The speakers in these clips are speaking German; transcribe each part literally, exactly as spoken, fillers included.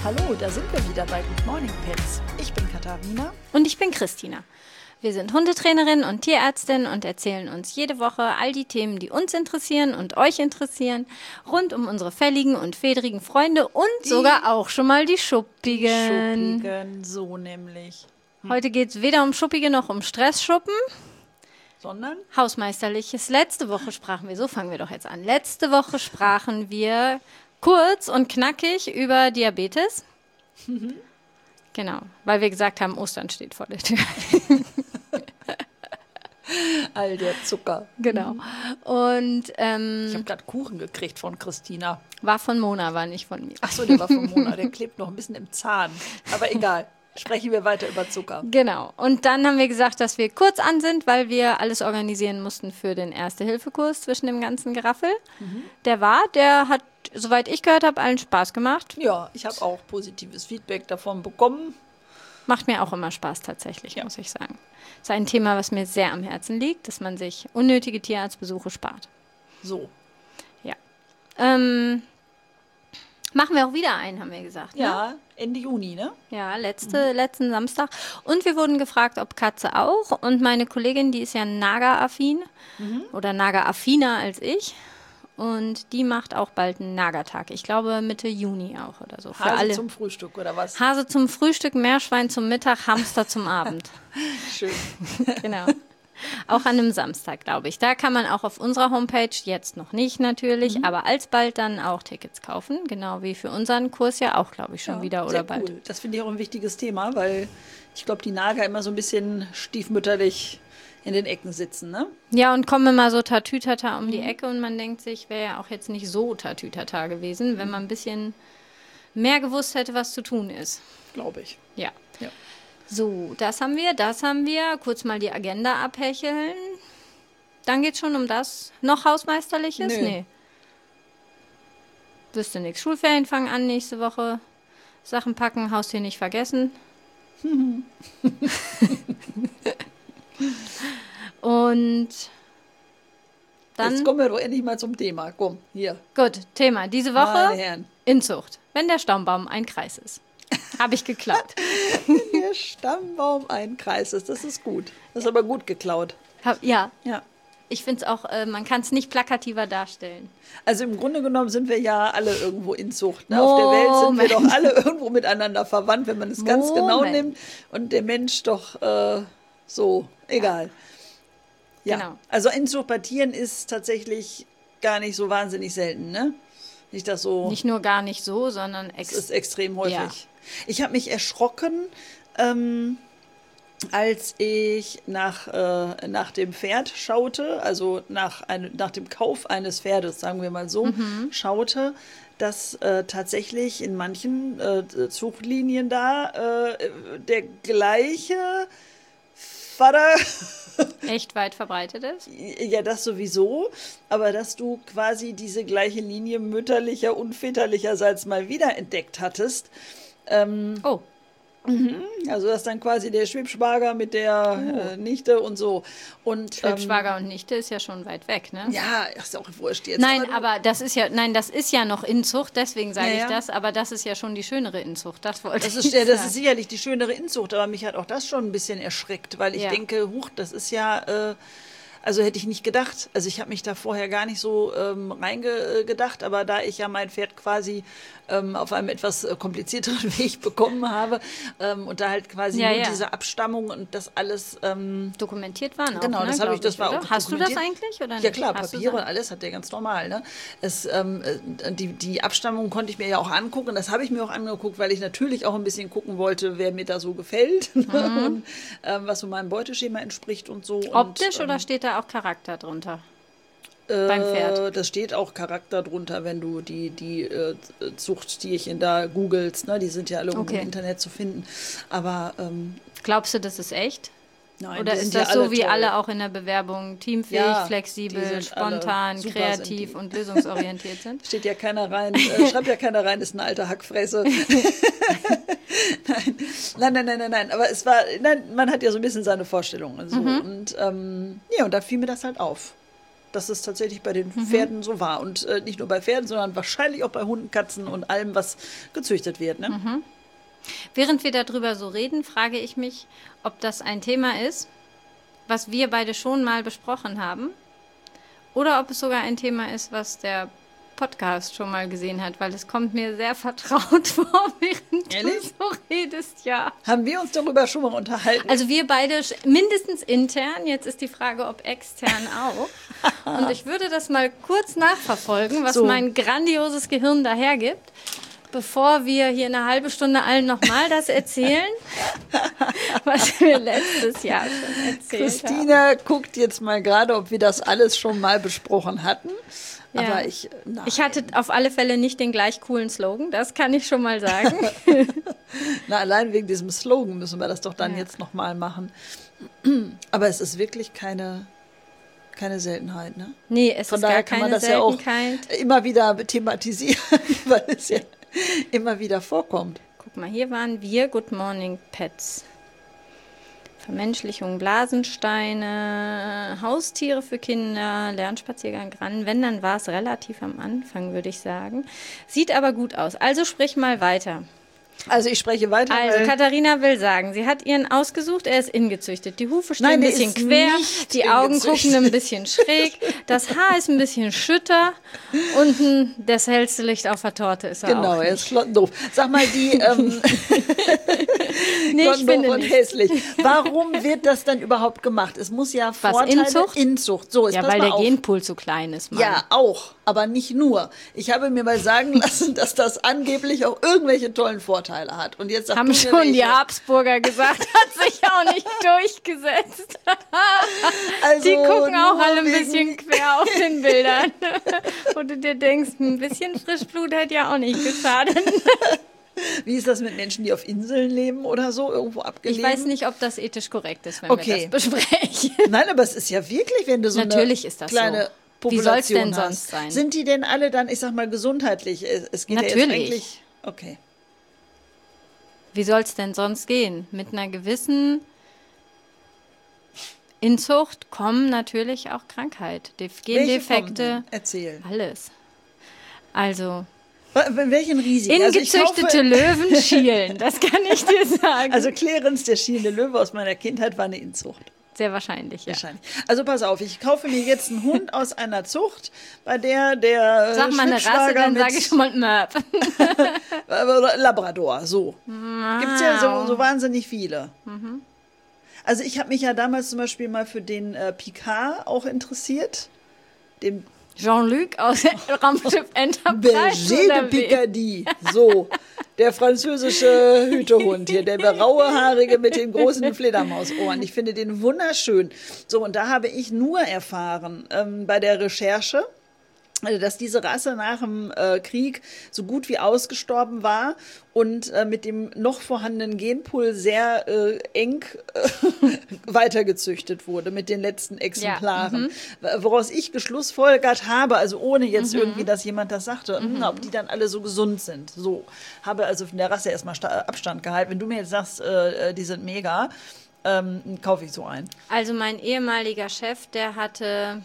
hallo, da sind wir wieder bei Good Morning Pets. Ich bin Katharina. Und ich bin Christina. Wir sind Hundetrainerin und Tierärztin und erzählen uns jede Woche all die Themen, die uns interessieren und euch interessieren, rund um unsere fälligen und fedrigen Freunde und die sogar auch schon mal die Schuppigen. Die Schuppigen, so nämlich. Hm. Heute geht es weder um Schuppige noch um Stressschuppen. Sondern? Hausmeisterliches. Letzte Woche sprachen wir, so fangen wir doch jetzt an. Letzte Woche sprachen wir kurz und knackig über Diabetes. Mhm. Genau, weil wir gesagt haben, Ostern steht vor der Tür. All der Zucker. Genau. Und ähm, ich habe gerade Kuchen gekriegt von Christina. War von Mona, war nicht von mir. Ach so, der war von Mona. Der klebt noch ein bisschen im Zahn. Aber egal. Sprechen wir weiter über Zucker. Genau. Und dann haben wir gesagt, dass wir kurz an sind, weil wir alles organisieren mussten für den Erste-Hilfe-Kurs zwischen dem ganzen Geraffel. Mhm. Der war, der hat, soweit ich gehört habe, allen Spaß gemacht. Ja, ich habe auch positives Feedback davon bekommen. Macht mir auch immer Spaß tatsächlich, ja. muss ich sagen. Das ist ein Thema, was mir sehr am Herzen liegt, dass man sich unnötige Tierarztbesuche spart. So. Ja. Ähm, machen wir auch wieder einen, haben wir gesagt. Ja, ne? Ende Juni, ne? Ja, letzte, mhm. letzten Samstag. Und wir wurden gefragt, ob Katze auch. Und meine Kollegin, die ist ja Naga-affin mhm. oder Naga-affiner als ich. Und die macht auch bald einen Nagertag. Ich glaube Mitte Juni auch oder so. Für Hase alle. Zum Frühstück oder was? Hase zum Frühstück, Meerschwein zum Mittag, Hamster zum Abend. Schön. Genau. Auch an einem Samstag, glaube ich. Da kann man auch auf unserer Homepage, jetzt noch nicht natürlich, mhm. aber alsbald dann auch Tickets kaufen. Genau wie für unseren Kurs ja auch, glaube ich, schon ja, wieder oder sehr bald. Cool. Das finde ich auch ein wichtiges Thema, weil ich glaube, die Nager immer so ein bisschen stiefmütterlich in den Ecken sitzen, ne? Ja, und kommen immer so Tatütata um mhm. die Ecke und man denkt sich, wäre ja auch jetzt nicht so Tatütata gewesen, wenn man ein bisschen mehr gewusst hätte, was zu tun ist. Glaube ich. Ja. ja. So, das haben wir, das haben wir. Kurz mal die Agenda abhecheln. Dann geht es schon um das. Noch Hausmeisterliches? Nö. Nee. Wüsste nichts. Schulferien fangen an nächste Woche. Sachen packen, Haustier nicht vergessen. Und dann... Jetzt kommen wir doch endlich mal zum Thema. Komm, hier. Gut, Thema. Diese Woche Meine Herren. Inzucht. Wenn der Stammbaum ein Kreis ist. Habe ich geklaut. Wenn der Stammbaum ein Kreis ist, das ist gut. Das ist aber gut geklaut. Hab, ja. Ja. Ich finde es auch, äh, man kann es nicht plakativer darstellen. Also im Grunde genommen sind wir ja alle irgendwo Inzucht. Ne? Auf der Welt sind wir doch alle irgendwo miteinander verwandt, wenn man es ganz Moment. genau nimmt. Und der Mensch doch äh, so, egal. Ja. Genau. Also Inzucht bei Tieren ist tatsächlich gar nicht so wahnsinnig selten, ne? Nicht das so. Nicht nur gar nicht so, sondern ex- es ist extrem häufig. Ja. Ich habe mich erschrocken, ähm, als ich nach, äh, nach dem Pferd schaute, also nach, ein, nach dem Kauf eines Pferdes, sagen wir mal so, mhm. schaute, dass äh, tatsächlich in manchen äh, Zuchtlinien da äh, der gleiche Vater echt weit verbreitet ist? Ja, das sowieso, aber dass du quasi diese gleiche Linie mütterlicher und väterlicherseits mal wieder entdeckt hattest. Ähm, oh. Mhm. Also das ist dann quasi der Schwibschwager mit der oh. äh, Nichte und so. Und, Schwibschwager ähm, und Nichte ist ja schon weit weg, ne? Ja, ist auch wurscht jetzt. Nein, aber, aber das ist ja, nein, das ist ja noch Inzucht, deswegen sage ja, ich ja. das, aber das ist ja schon die schönere Inzucht, das wollte das ich ist, ja, sagen. Das ist sicherlich die schönere Inzucht, aber mich hat auch das schon ein bisschen erschreckt, weil ich ja. denke, huch, das ist ja... Äh, Also hätte ich nicht gedacht. Also ich habe mich da vorher gar nicht so ähm, reingedacht, aber da ich ja mein Pferd quasi ähm, auf einem etwas komplizierteren Weg bekommen habe ähm, und da halt quasi ja, nur ja. diese Abstammung und das alles ähm, dokumentiert waren auch, genau, ne, das habe ich, das ich, war oder? auch Hast du das dokumentiert. eigentlich oder nicht? Ja klar, Hast Papiere und alles hat der ganz normal. Ne? Es, ähm, die, die Abstammung konnte ich mir ja auch angucken. Das habe ich mir auch angeguckt, weil ich natürlich auch ein bisschen gucken wollte, wer mir da so gefällt mhm. und ähm, was so meinem Beuteschema entspricht und so. Optisch und, ähm, oder steht da auch Charakter drunter? Äh, beim Pferd? Das steht auch Charakter drunter, wenn du die, die äh, Zuchttierchen da googelst. Ne? Die sind ja alle irgendwo okay. im Internet zu finden. Aber ähm, glaubst du, das ist echt? Nein, oder ist das ja so wie toll. alle auch in der Bewerbung teamfähig, ja, spontan, spontan, kreativ und lösungsorientiert sind? Steht ja keiner rein, äh, schreibt ja keiner rein, ist eine alte Hackfresse. nein. nein, nein, nein, nein, nein. Aber es war, nein, man hat ja so ein bisschen seine Vorstellungen. So. Mhm. Und ähm, ja, und da fiel mir das halt auf. dass es tatsächlich bei den mhm. Pferden so war. Und äh, nicht nur bei Pferden, sondern wahrscheinlich auch bei Hunden, Katzen und allem, was gezüchtet wird. Ne? Mhm. Während wir darüber so reden, frage ich mich, ob das ein Thema ist, was wir beide schon mal besprochen haben, oder ob es sogar ein Thema ist, was der Podcast schon mal gesehen hat, weil es kommt mir sehr vertraut vor, während Ehrlich? du so redest, ja. Haben wir uns darüber schon mal unterhalten? Also wir beide mindestens intern, jetzt ist die Frage, ob extern auch. Und ich würde das mal kurz nachverfolgen, was so mein grandioses Gehirn dahergibt, bevor wir hier eine halbe Stunde allen nochmal das erzählen, was wir letztes Jahr schon erzählt Christina haben. guckt jetzt mal gerade, ob wir das alles schon mal besprochen hatten. Ja. Aber ich, nein. Ich hatte auf alle Fälle nicht den gleich coolen Slogan, das kann ich schon mal sagen. Na, allein wegen diesem Slogan müssen wir das doch dann ja. jetzt nochmal machen. Aber es ist wirklich keine, keine Seltenheit, ne? Nee, es Von ist daher gar kann keine man das Seltenheit. Ja auch immer wieder thematisieren, weil es ja immer wieder vorkommt. Guck mal, hier waren wir, Good Morning Pets. Vermenschlichung, Blasensteine, Haustiere für Kinder, Lernspaziergang ran. Wenn, dann war es relativ am Anfang, würde ich sagen. Sieht aber gut aus. Also sprich mal weiter. Also ich spreche weiter. Also Katharina will sagen, sie hat ihren ausgesucht, er ist ingezüchtet. Die Hufe stehen Nein, ein bisschen quer, die Augen gucken ein bisschen schräg, das Haar ist ein bisschen schütter und das hellste Licht auf der Torte ist er genau, auch. Genau, er ist doof. Sag mal, die ähm, nee, ich finde und nicht. hässlich. Warum wird das dann überhaupt gemacht? Es muss ja Was, Vorteile... Inzucht? Inzucht. So, jetzt ja, pass weil mal der auf. Genpool zu klein ist. Mann. Ja, auch. Aber nicht nur. Ich habe mir mal sagen lassen, dass das angeblich auch irgendwelche tollen Vorteile hat. Und jetzt sagt haben schon welche. die Habsburger gesagt, hat sich auch nicht durchgesetzt. Also die gucken auch alle ein wegen... bisschen quer auf den Bildern. Wo du dir denkst, ein bisschen Frischblut hätte ja auch nicht geschadet. Wie ist das mit Menschen, die auf Inseln leben oder so, irgendwo abgelegen? Ich weiß nicht, ob das ethisch korrekt ist, wenn okay. wir das besprechen. Nein, aber es ist ja wirklich, wenn du so Natürlich eine ist das kleine... so. Population Wie soll es denn hast. sonst sein? Sind die denn alle dann, ich sag mal, gesundheitlich? Es geht Natürlich. Ja jetzt eigentlich... Okay. Wie soll es denn sonst gehen? Mit einer gewissen Inzucht kommen natürlich auch Krankheit, Gendefekte, Erzähl. alles. Also... In welchen Risiken? Ingezüchtete also Löwen schielen, das kann ich dir sagen. Also Clarence, der schielende Löwe aus meiner Kindheit, war eine Inzucht. Sehr wahrscheinlich, ja. Wahrscheinlich. Also pass auf, ich kaufe mir jetzt einen Hund aus einer Zucht, bei der der Sag mal eine Rasse, dann sage ich schon mal Möp. Labrador, so. Wow. Gibt es ja so, so wahnsinnig viele. Mhm. Also ich habe mich ja damals zum Beispiel mal für den äh, Picard auch interessiert. Dem Jean-Luc aus Raumschiff Enterprise. Berger de Picardie. So, der französische Hütehund hier, der rauehaarige mit den großen Fledermausohren. Ich finde den wunderschön. So, und da habe ich nur erfahren ähm, bei der Recherche, dass diese Rasse nach dem äh, Krieg so gut wie ausgestorben war und äh, mit dem noch vorhandenen Genpool sehr äh, eng äh, weitergezüchtet wurde mit den letzten Exemplaren. Ja, mhm. Woraus ich geschlussfolgert habe, also ohne jetzt mhm. irgendwie, dass jemand das sagte, mhm. ob die dann alle so gesund sind. So, habe also von der Rasse erstmal Abstand gehalten. Wenn du mir jetzt sagst, äh, die sind mega, ähm, kaufe ich so ein. Also mein ehemaliger Chef, der hatte...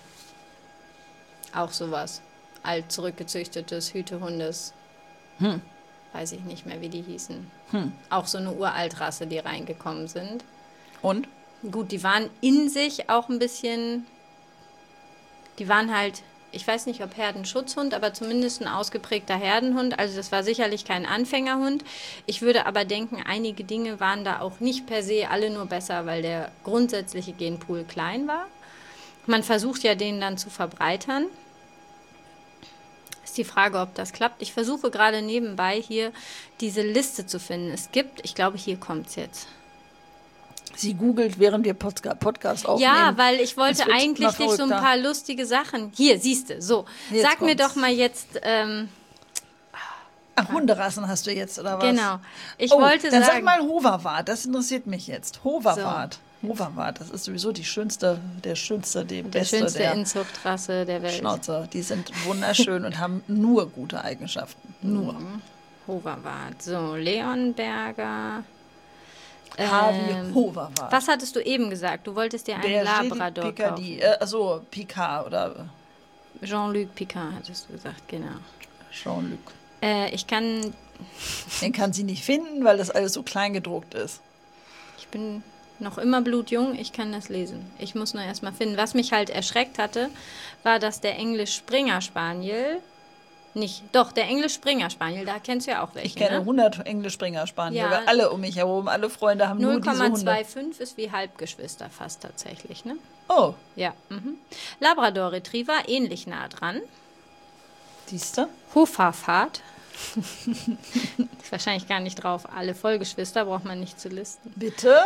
auch sowas. Alt zurückgezüchtetes Hütehundes. Hm. Weiß ich nicht mehr, wie die hießen. Hm. Auch so eine Uraltrasse, die reingekommen sind. Und? Gut, die waren in sich auch ein bisschen... Die waren halt, ich weiß nicht, ob Herdenschutzhund, aber zumindest ein ausgeprägter Herdenhund. Also das war sicherlich kein Anfängerhund. Ich würde aber denken, einige Dinge waren da auch nicht per se alle nur besser, weil der grundsätzliche Genpool klein war. Man versucht ja, den dann zu verbreitern. Ist die Frage, ob das klappt. Ich versuche gerade nebenbei hier diese Liste zu finden. Es gibt, ich glaube, hier kommt es jetzt. Sie googelt, während wir Podcast aufnehmen. Ja, weil ich wollte eigentlich nicht so ein paar lustige Sachen. Hier, siehst du, so. Jetzt Sag kommt's. Mir doch mal jetzt... Ähm, Ach, Hunderassen hast du jetzt, oder was? Genau. Ich oh, wollte dann sagen... sag mal Hoverwart, das interessiert mich jetzt. Hoverwart. So. Hoverwart, das ist sowieso die schönste, der schönste, die der beste schönste der Inzuchtrasse der Welt. Schnauzer, die sind wunderschön und haben nur gute Eigenschaften. Nur. Mhm. Hoverwart. So, Leonberger. H Ähm, wie Hoverwart. Was hattest du eben gesagt? Du wolltest dir einen Berger de Labrador Picardie. kaufen. Äh, achso, Picard oder Jean-Luc Picard hattest du gesagt, genau. Jean-Luc. Äh, ich kann, Den kann sie nicht finden, weil das alles so klein gedruckt ist. ich bin noch immer blutjung, ich kann das lesen. Ich muss nur erstmal finden. Was mich halt erschreckt hatte, war, dass der English Springer Spaniel nicht, doch, der English Springer Spaniel, da kennst du ja auch welche, Ich kenne ne? hundert Englisch Springer Spaniel, Ja. weil alle um mich herum, alle Freunde haben nur diese null Komma Hunde. fünfundzwanzig ist wie Halbgeschwister fast tatsächlich, ne? Oh, Ja. Mhm. Labrador Retriever, ähnlich nah dran. siehst du? Hoverfahrt. Ist wahrscheinlich gar nicht drauf. Alle Vollgeschwister braucht man nicht zu listen. Bitte?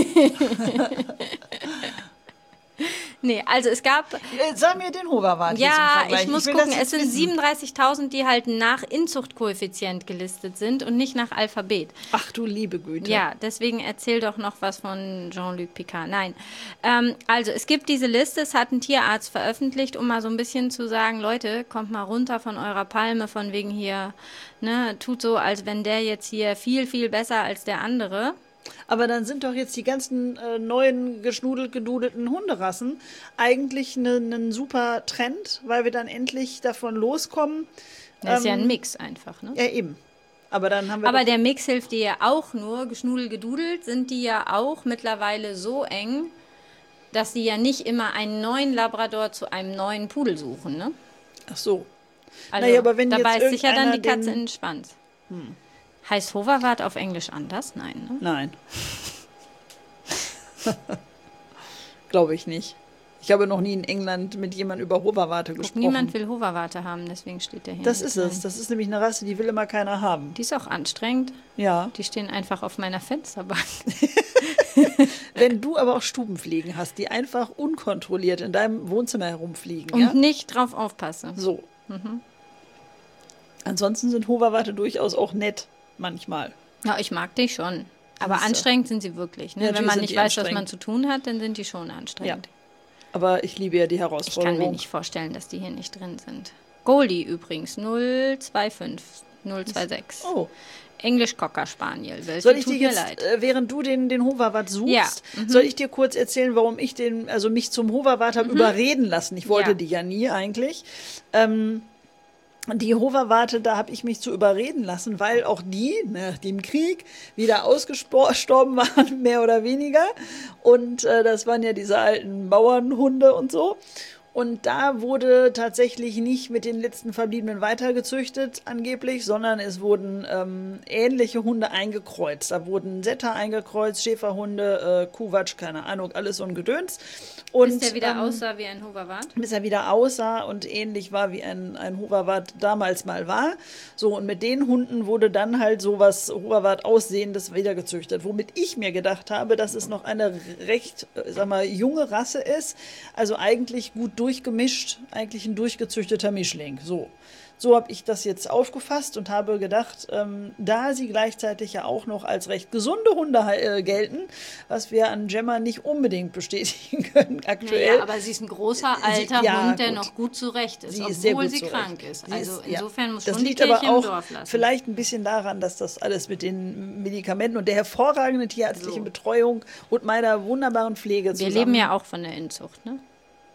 Nee, also es gab, Äh, Sag mir den Hoverwart hier zum ja, Vergleich. ich muss will gucken, das es jetzt sind wissen. siebenunddreißigtausend, die halt nach Inzuchtkoeffizient gelistet sind und nicht nach Alphabet. Ach du liebe Güte. Ja, deswegen erzähl doch noch was von Jean-Luc Picard. Nein, ähm, also es gibt diese Liste, es hat ein Tierarzt veröffentlicht, um mal so ein bisschen zu sagen, Leute, kommt mal runter von eurer Palme, von wegen hier, ne, tut so, als wenn der jetzt hier viel, viel besser als der andere. Aber dann sind doch jetzt die ganzen äh, neuen geschnudelt, gedudelten Hunderassen eigentlich ein ne, ne super Trend, weil wir dann endlich davon loskommen. Das ist ja ein Ähm, Mix einfach, ne? Ja, eben. Aber dann haben wir Aber doch, der Mix hilft dir ja auch nur, geschnudelt, gedudelt sind die ja auch mittlerweile so eng, dass sie ja nicht immer einen neuen Labrador zu einem neuen Pudel suchen, ne? ach so. Also Naja, aber wenn da jetzt beißt sich ja dann die irgendeiner Katze den- in den Schwanz. Hm. Heißt Hoverwart auf Englisch anders? Nein, ne? Nein. Glaube ich nicht. Ich habe noch nie in England mit jemandem über Hoverwarte gesprochen. Niemand will Hoverwarte haben, deswegen steht der hier. Das nicht ist es. rein. Das ist nämlich eine Rasse, die will immer keiner haben. Die ist auch anstrengend. Ja. Die stehen einfach auf meiner Fensterbank. Wenn du aber auch Stubenfliegen hast, die einfach unkontrolliert in deinem Wohnzimmer herumfliegen, Und ja? nicht drauf aufpasse. So. Ansonsten sind Hoverwarte durchaus auch nett, manchmal. Ja, ich mag die schon. Aber Siehste. anstrengend sind sie wirklich. Ne? Ja, Wenn natürlich man sind nicht die weiß, was man anstrengend. zu tun hat, dann sind die schon Ja. anstrengend. Aber ich liebe ja die Ich kann Herausforderung. mir nicht vorstellen, dass die hier nicht drin sind. Goldie übrigens, null zwei fünf, null zwei sechs. Oh. Englisch Cocker Spaniel. Welche Soll ich tut dir mir jetzt, leid. äh, während du den, den Hoverwart suchst, Ja, mhm. soll ich dir kurz erzählen, warum ich den, also mich zum Hoverwart habe überreden lassen? Ich wollte Ja. die ja nie eigentlich. Ähm, die Hoverwarte, da habe ich mich zu überreden lassen, weil auch die nach dem Krieg wieder ausgestorben waren, mehr oder weniger. Und äh, das waren ja diese alten Bauernhunde und so. Und da wurde tatsächlich nicht mit den letzten Verbliebenen weitergezüchtet, angeblich, sondern es wurden ähm, ähnliche Hunde eingekreuzt. Da wurden Setter eingekreuzt, Schäferhunde, äh, Kuwatsch, keine Ahnung, alles so ein Gedöns. Und, Bis der wieder ähm, aussah wie ein Hoverwart? bis er wieder aussah und ähnlich war, wie ein, ein Hoverwart damals mal war. So, und mit den Hunden wurde dann halt sowas Hoverwart-Aussehendes wieder gezüchtet. Womit ich mir gedacht habe, dass es noch eine recht, äh, sag mal, junge Rasse ist. Also eigentlich gut durchgemischt, eigentlich ein durchgezüchteter Mischling. So. So habe ich das jetzt aufgefasst und habe gedacht, ähm, da sie gleichzeitig ja auch noch als recht gesunde Hunde äh, gelten, was wir an Gemma nicht unbedingt bestätigen können aktuell. Naja, aber sie ist ein großer, alter Sie- ja, Hund, der gut. noch gut zurecht ist, Sie obwohl ist sehr gut sie zurecht. krank ist. Sie Also ist- ja. insofern muss das schon die liegt Kirche aber im auch Dorf lassen. vielleicht ein bisschen daran, dass das alles mit den Medikamenten und der hervorragenden tierärztlichen So. Betreuung und meiner wunderbaren Pflege Wir zusammen. leben ja auch von der Inzucht, ne?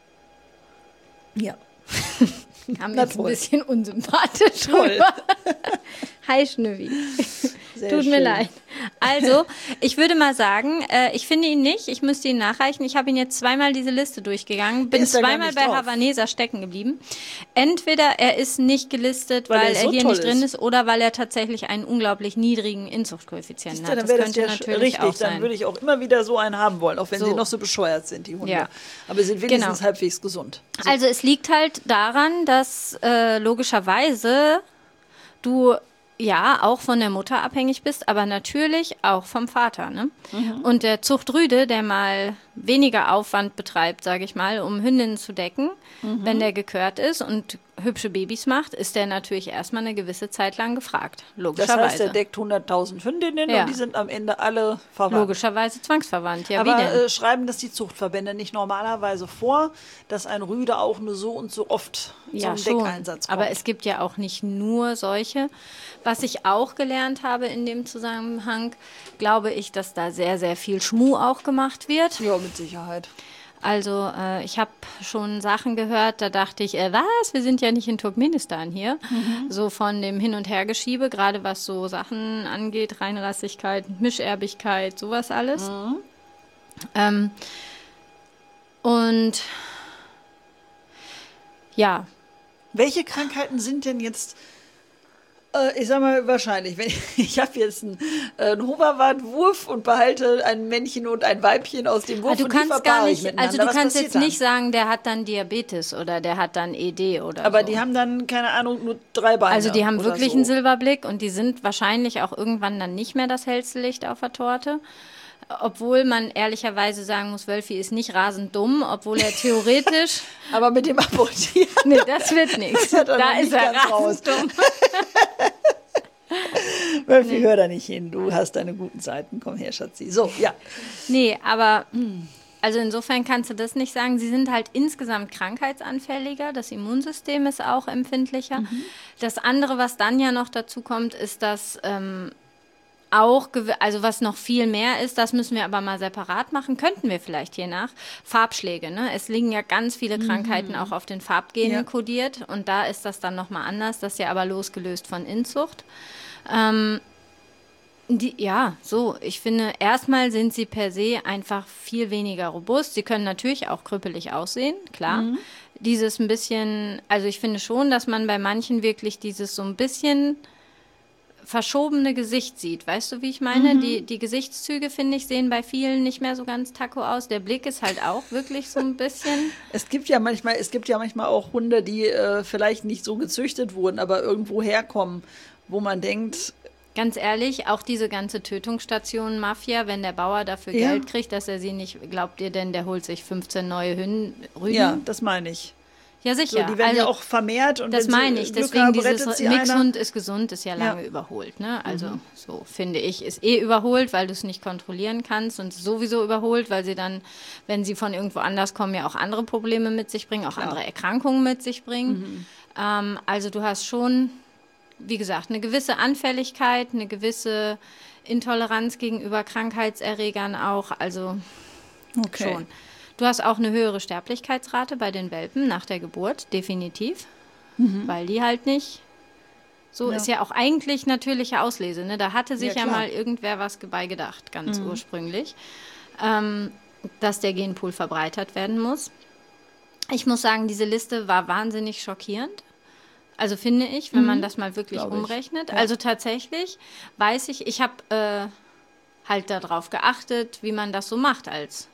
Ja, Kam Na jetzt ein toll. bisschen unsympathisch Toll. rüber. Hi Schnüffi. sehr Tut mir schön. leid. Also, ich würde mal sagen, äh, ich finde ihn nicht. Ich müsste ihn nachreichen. Ich habe ihn jetzt zweimal diese Liste durchgegangen. Bin ist da gar zweimal nicht bei drauf. Havaneser stecken geblieben. Entweder er ist nicht gelistet, Weil weil, er er, so hier toll nicht drin ist. ist, oder weil er tatsächlich einen unglaublich niedrigen Inzuchtkoeffizienten Ja, hat. dann Das wäre das könnte ja natürlich richtig. auch Dann sein. würde ich auch immer wieder so einen haben wollen, auch wenn So. sie noch so bescheuert sind, die Hunde. Ja. Aber sie sind wenigstens Genau. halbwegs gesund. So. Also es liegt halt daran, dass äh, logischerweise du ja auch von der Mutter abhängig bist, aber natürlich auch vom Vater. Ne? Und der Zuchtrüde, der mal weniger Aufwand betreibt, sage ich mal, um Hündinnen zu decken, mhm. wenn der gekört ist und hübsche Babys macht, ist der natürlich erstmal eine gewisse Zeit lang gefragt, logischerweise. Das heißt, er deckt hunderttausend Hündinnen ja. und die sind am Ende alle verwandt. Logischerweise zwangsverwandt, ja. Aber wie denn? Äh, schreiben das die Zuchtverbände nicht normalerweise vor, dass ein Rüde auch nur so und so oft ja, zum Deckeinsatz kommt? Aber es gibt ja auch nicht nur solche. Was ich auch gelernt habe in dem Zusammenhang, glaube ich, dass da sehr, sehr viel Schmuh auch gemacht wird. Ja, mit Sicherheit. Also äh, ich habe schon Sachen gehört, da dachte ich, äh, was, wir sind ja nicht in Turkmenistan hier. Mhm. So von dem Hin- und Hergeschiebe, gerade was so Sachen angeht, Reinrassigkeit, Mischerbigkeit, sowas alles. Mhm. Ähm, und ja. Welche Krankheiten sind denn jetzt... Ich sag mal, wahrscheinlich, wenn ich, ich habe jetzt einen, einen Hoverwart-Wurf und behalte ein Männchen und ein Weibchen aus dem Wurf du und kannst die gar ich nicht, miteinander. Also du Was kannst jetzt dann? nicht sagen, der hat dann Diabetes oder der hat dann E D oder Aber so. die haben dann, keine Ahnung, nur drei Beine. Also die haben wirklich so. einen Silberblick und die sind wahrscheinlich auch irgendwann dann nicht mehr das hellste Licht auf der Torte. Obwohl man ehrlicherweise sagen muss, Wölfi ist nicht rasend dumm, obwohl er theoretisch... Aber mit dem Apportieren... Nee, das wird nichts. Da ist er rasend raus. dumm. Wölfi, nee. Hör da nicht hin, du hast deine guten Seiten. Komm her, Schatzi. So, ja. Nee, aber... Also insofern kannst du das nicht sagen. Sie sind halt insgesamt krankheitsanfälliger. Das Immunsystem ist auch empfindlicher. Mhm. Das andere, was dann ja noch dazu kommt, ist, dass... Ähm, Auch, also was noch viel mehr ist, das müssen wir aber mal separat machen, könnten wir vielleicht hier nach, Farbschläge. Ne? Es liegen ja ganz viele Krankheiten mhm. auch auf den Farbgenen ja. kodiert und da ist das dann nochmal anders, das ist ja aber losgelöst von Inzucht. Ähm, die, ja, so, ich finde, erstmal sind sie per se einfach viel weniger robust. Sie können natürlich auch krüppelig aussehen, klar. Mhm. Dieses ein bisschen, also ich finde schon, dass man bei manchen wirklich dieses so ein bisschen... verschobene Gesicht sieht. Weißt du, wie ich meine? Mhm. Die, die Gesichtszüge, finde ich, sehen bei vielen nicht mehr so ganz taco aus. Der Blick ist halt auch wirklich so ein bisschen... Es gibt ja manchmal, es gibt ja manchmal auch Hunde, die äh, vielleicht nicht so gezüchtet wurden, aber irgendwo herkommen, wo man denkt... Ganz ehrlich, auch diese ganze Tötungsstation-Mafia, wenn der Bauer dafür ja. Geld kriegt, dass er sie nicht... Glaubt ihr denn, der holt sich fünfzehn neue Hünden, Rüden? Ja, das meine ich. Ja, sicher. So, die werden also, ja auch vermehrt. Und das meine ich. Deswegen haben, dieses Mixhund ist gesund, ist ja lange ja. überholt. Ne? Also mhm. so finde ich, ist eh überholt, weil du es nicht kontrollieren kannst und sowieso überholt, weil sie dann, wenn sie von irgendwo anders kommen, ja auch andere Probleme mit sich bringen, auch ja. andere Erkrankungen mit sich bringen. Mhm. Ähm, also du hast schon, wie gesagt, eine gewisse Anfälligkeit, eine gewisse Intoleranz gegenüber Krankheitserregern auch. Also okay. schon. Du hast auch eine höhere Sterblichkeitsrate bei den Welpen nach der Geburt, definitiv, mhm. weil die halt nicht, so ja. ist ja auch eigentlich natürliche Auslese, ne? Da hatte sich ja, ja mal irgendwer was bei gedacht, ganz mhm. ursprünglich, ähm, dass der Genpool verbreitert werden muss. Ich muss sagen, diese Liste war wahnsinnig schockierend. Also finde ich, wenn mhm. man das mal wirklich Glaube umrechnet. Ja. Also tatsächlich weiß ich, ich habe äh, halt darauf geachtet, wie man das so macht als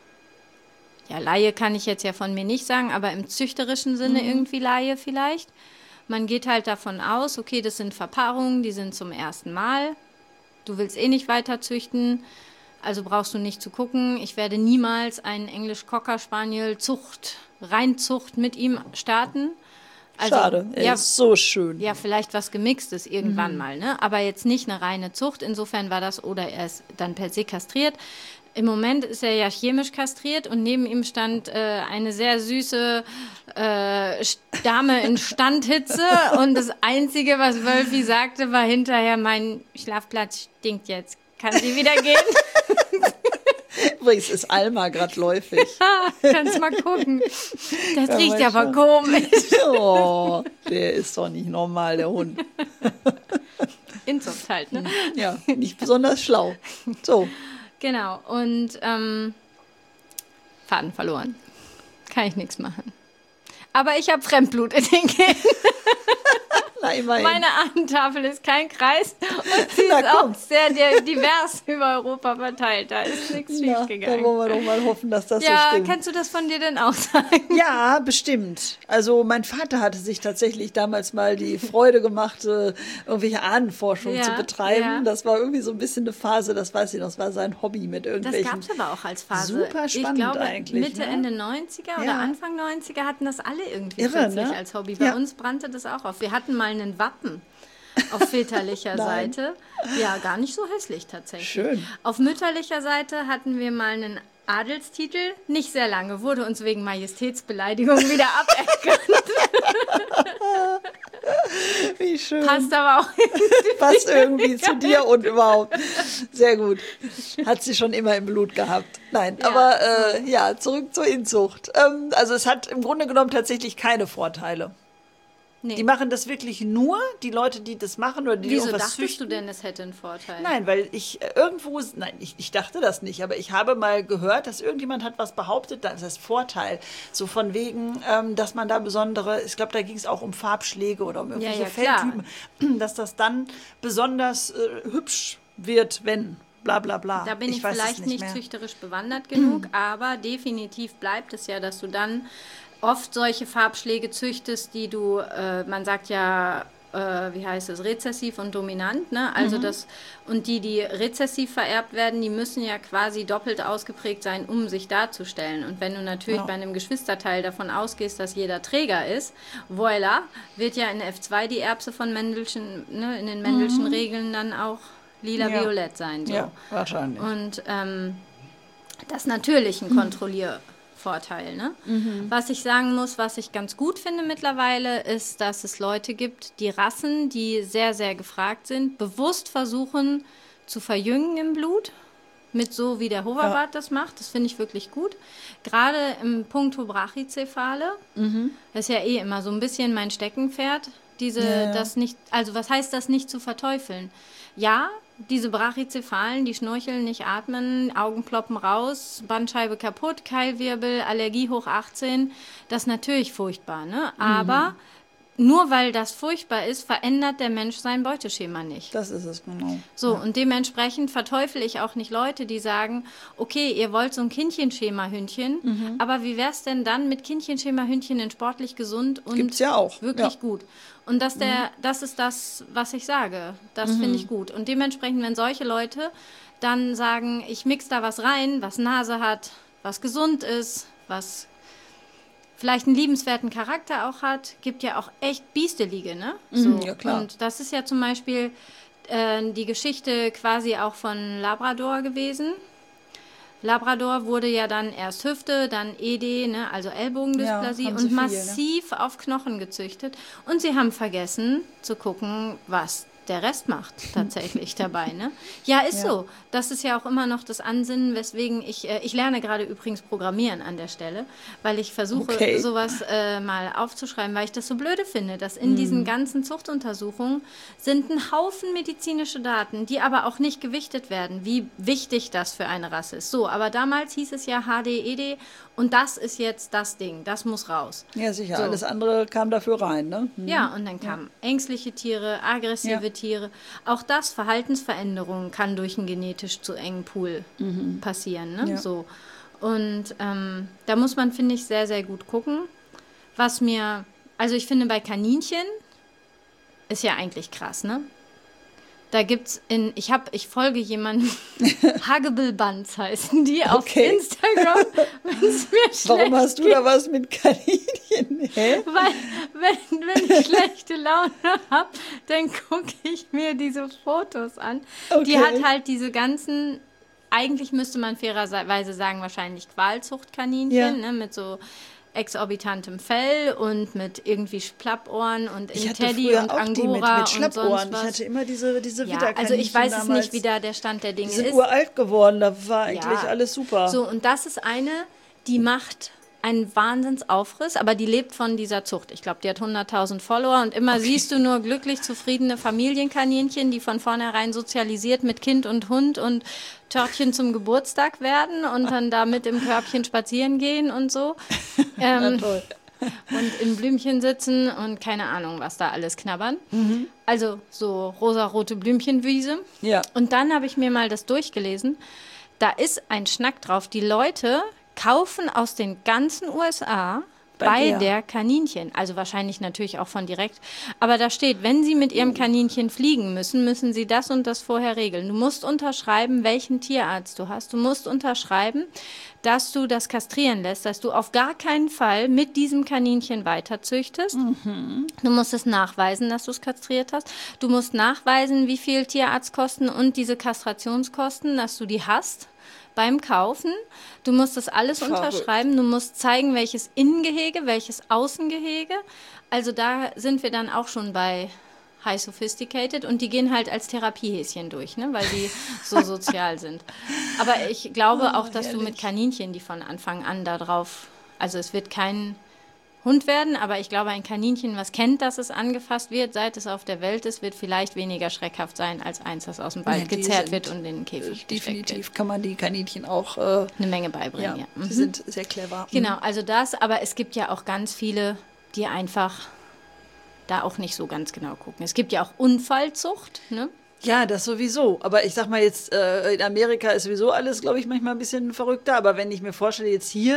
Ja, Laie kann ich jetzt ja von mir nicht sagen, aber im züchterischen Sinne mhm. irgendwie Laie vielleicht. Man geht halt davon aus, okay, das sind Verpaarungen, die sind zum ersten Mal. Du willst eh nicht weiter züchten, also brauchst du nicht zu gucken. Ich werde niemals einen English Cocker Spaniel Zucht, Reinzucht mit ihm starten. Also, Schade, er ja, ist so schön. Ja, vielleicht was Gemixtes irgendwann mhm. mal, ne? Aber jetzt nicht eine reine Zucht. Insofern war das, oder er ist dann per se kastriert. Im Moment ist er ja chemisch kastriert und neben ihm stand äh, eine sehr süße äh, Dame in Standhitze und das Einzige, was Wölfi sagte, war hinterher, mein Schlafplatz stinkt jetzt. Kann sie wieder gehen? Übrigens ist Alma gerade läufig. Ja, kannst mal gucken. Das ja, riecht aber schon komisch. Oh, der ist doch nicht normal, der Hund. Inzucht halt, ne? Ja, nicht besonders schlau. So. Genau, und ähm, Faden verloren. Kann ich nichts machen. Aber ich habe Fremdblut in den Genen. Na, immerhin. Meine Ahnentafel ist kein Kreis und sie Na, ist komm. auch sehr der, divers über Europa verteilt. Da ist nichts Na, schief da gegangen. wollen wir doch mal hoffen, dass das Ja, so stimmt. kannst du das von dir denn auch sagen? Ja, bestimmt. Also mein Vater hatte sich tatsächlich damals mal die Freude gemacht, äh, irgendwelche Ahnenforschung Ja, zu betreiben. ja. Das war irgendwie so ein bisschen eine Phase, das weiß ich noch, das war sein Hobby mit Das irgendwelchen. gab es aber auch als Phase. Super spannend ich glaube, eigentlich, Mitte, ne? Ende neunziger oder Ja. Anfang neunziger hatten das alle irgendwie Irre, plötzlich ne? als Hobby. Bei Ja. uns brannte das auch auf. Wir hatten mal einen Wappen auf väterlicher Nein. Seite. Ja, gar nicht so hässlich tatsächlich. Schön. Auf mütterlicher Seite hatten wir mal einen Adelstitel. Nicht sehr lange, wurde uns wegen Majestätsbeleidigung wieder aberkannt. Wie schön. Passt aber auch. Passt irgendwie zu dir und überhaupt. Sehr gut. Hat sie schon immer im Blut gehabt. Nein, Ja. aber äh, ja, zurück zur Inzucht. Ähm, also es hat im Grunde genommen tatsächlich keine Vorteile. Nee. Die machen das wirklich nur, die Leute, die das machen oder die Wieso irgendwas dachtest züchten. du denn, es hätte einen Vorteil? Nein, weil ich äh, irgendwo, nein, ich, ich dachte das nicht, aber ich habe mal gehört, dass irgendjemand hat was behauptet, das ist Vorteil, so von wegen, ähm, dass man da besondere, ich glaube, da ging es auch um Farbschläge oder um irgendwelche Ja, ja, Feldtypen, dass das dann besonders äh, hübsch wird, wenn, bla bla bla. Da bin ich, weiß es vielleicht nicht, mehr. züchterisch bewandert genug, aber definitiv bleibt es ja, dass du dann oft solche Farbschläge züchtest, die du, äh, man sagt ja, äh, wie heißt es, rezessiv und dominant, ne? Also Mhm. das, und die, die rezessiv vererbt werden, die müssen ja quasi doppelt ausgeprägt sein, um sich darzustellen. Und wenn du natürlich Ja. bei einem Geschwisterteil davon ausgehst, dass jeder Träger ist, voila, wird ja in F zwei die Erbse von Mendelschen, ne, in den Mendelschen Regeln dann auch lila-violett sein. So. Ja, wahrscheinlich. Und ähm, das ist natürlich ein Kontrolliervorteil. Ne? Was ich sagen muss, was ich ganz gut finde mittlerweile, ist, dass es Leute gibt, die Rassen, die sehr, sehr gefragt sind, bewusst versuchen zu verjüngen im Blut. Mit so wie der Hoverbart das macht. Das finde ich wirklich gut. Gerade im Punkto Brachycephale. Das ist ja eh immer so ein bisschen mein Steckenpferd. Diese, Ja, ja. das nicht, also was heißt das nicht zu verteufeln? Ja, diese Brachycephalen, die schnorcheln, nicht atmen, Augen ploppen raus, Bandscheibe kaputt, Keilwirbel, Allergie hoch achtzehn. Das ist natürlich furchtbar, ne? Aber nur weil das furchtbar ist, verändert der Mensch sein Beuteschema nicht. Das ist es, genau. So, und dementsprechend verteufel ich auch nicht Leute, die sagen, okay, ihr wollt so ein Kindchenschema-Hündchen, Mhm. aber wie wär's denn dann mit Kindchenschema-Hündchen in sportlich gesund und Gibt's ja auch, wirklich ja. gut? Und dass der, das ist das, was ich sage. Das finde ich gut. Und dementsprechend, wenn solche Leute dann sagen, ich mix da was rein, was Nase hat, was gesund ist, was vielleicht einen liebenswerten Charakter auch hat, gibt ja auch echt Biestelige, ne? So. Mhm, ja, klar. Und das ist ja zum Beispiel äh, die Geschichte quasi auch von Labrador gewesen. Labrador wurde ja dann erst Hüfte, dann E D, ne, also Ellbogendysplasie Ja, haben sie und viel, ne? massiv auf Knochen gezüchtet. Und sie haben vergessen zu gucken, was der Rest macht tatsächlich dabei. Ne? Ja, ist Ja. so. Das ist ja auch immer noch das Ansinnen, weswegen ich, äh, ich lerne gerade übrigens Programmieren an der Stelle, weil ich versuche, Okay. sowas äh, mal aufzuschreiben, weil ich das so blöde finde, dass in diesen ganzen Zuchtuntersuchungen sind ein Haufen medizinische Daten, die aber auch nicht gewichtet werden, wie wichtig das für eine Rasse ist. So, aber damals hieß es ja H D, E D und das ist jetzt das Ding, das muss raus. Ja, sicher. So. Alles andere kam dafür rein, ne? Hm. Ja, und dann kamen ängstliche Tiere, aggressive Ja. Tiere. Auch das, Verhaltensveränderungen, kann durch einen genetisch zu engen Pool passieren. Ne? Ja. So. Und ähm, da muss man, finde ich, sehr, sehr gut gucken. Was mir, also ich finde bei Kaninchen ist ja eigentlich krass, ne? Da gibt's in, ich habe, ich folge jemanden, Huggable Buns heißen die auf Okay. Instagram, wenn's mir schlecht Warum hast du da was mit Kaninchen? Hä? Weil, wenn, wenn ich schlechte Laune habe, dann gucke ich mir diese Fotos an. Die Okay. hat halt diese ganzen, eigentlich müsste man fairerweise sagen, wahrscheinlich Qualzuchtkaninchen, Ja. ne, mit so exorbitantem Fell und mit irgendwie Plappohren und Ich in hatte Teddy früher und auch die mit, Angora mit Schlappohren. und sonst Ich was. hatte immer diese, diese Ja, Widderkaninchen also ich weiß es damals. nicht, wie da der Stand der Dinge Die sind ist. uralt geworden, da war eigentlich Ja. alles super. So, und das ist eine, die macht einen Wahnsinnsaufriss, aber die lebt von dieser Zucht. Ich glaube, die hat hunderttausend Follower und immer siehst du nur glücklich zufriedene Familienkaninchen, die von vornherein sozialisiert mit Kind und Hund und Törtchen zum Geburtstag werden und dann da mit im Körbchen spazieren gehen und so. Na Ähm, toll. und in Blümchen sitzen und keine Ahnung, was da alles knabbern. Mhm. Also so rosarote Blümchenwiese. Ja. Und dann habe ich mir mal das durchgelesen. Da ist ein Schnack drauf. Die Leute kaufen aus den ganzen U S A bei, bei der Kaninchen, also wahrscheinlich natürlich auch von direkt, aber da steht, wenn Sie mit Ihrem Kaninchen fliegen müssen, müssen Sie das und das vorher regeln. Du musst unterschreiben, welchen Tierarzt du hast. Du musst unterschreiben, dass du das kastrieren lässt, dass du auf gar keinen Fall mit diesem Kaninchen weiterzüchtest. Mhm. Du musst es nachweisen, dass du es kastriert hast. Du musst nachweisen, wie viel Tierarztkosten und diese Kastrationskosten, dass du die hast. Beim Kaufen, du musst das alles Verrückt. unterschreiben, du musst zeigen, welches Innengehege, welches Außengehege. Also da sind wir dann auch schon bei High Sophisticated und die gehen halt als Therapiehäschen durch, ne, weil die so sozial sind. Aber ich glaube auch, dass oh, du mit Kaninchen, die von Anfang an da drauf, also es wird kein Hund werden, aber ich glaube, ein Kaninchen, was kennt, dass es angefasst wird, seit es auf der Welt ist, wird vielleicht weniger schreckhaft sein als eins, das aus dem Wald ja, gezerrt wird und in den Käfig definitiv wird. Kann man die Kaninchen auch äh, eine Menge beibringen. Ja, ja. Mhm. Die sind sehr clever. Genau, also das, aber es gibt ja auch ganz viele, die einfach da auch nicht so ganz genau gucken. Es gibt ja auch Unfallzucht, ne? Ja, das sowieso. Aber ich sag mal jetzt, äh, in Amerika ist sowieso alles, glaube ich, manchmal ein bisschen verrückter. Aber wenn ich mir vorstelle, jetzt hier,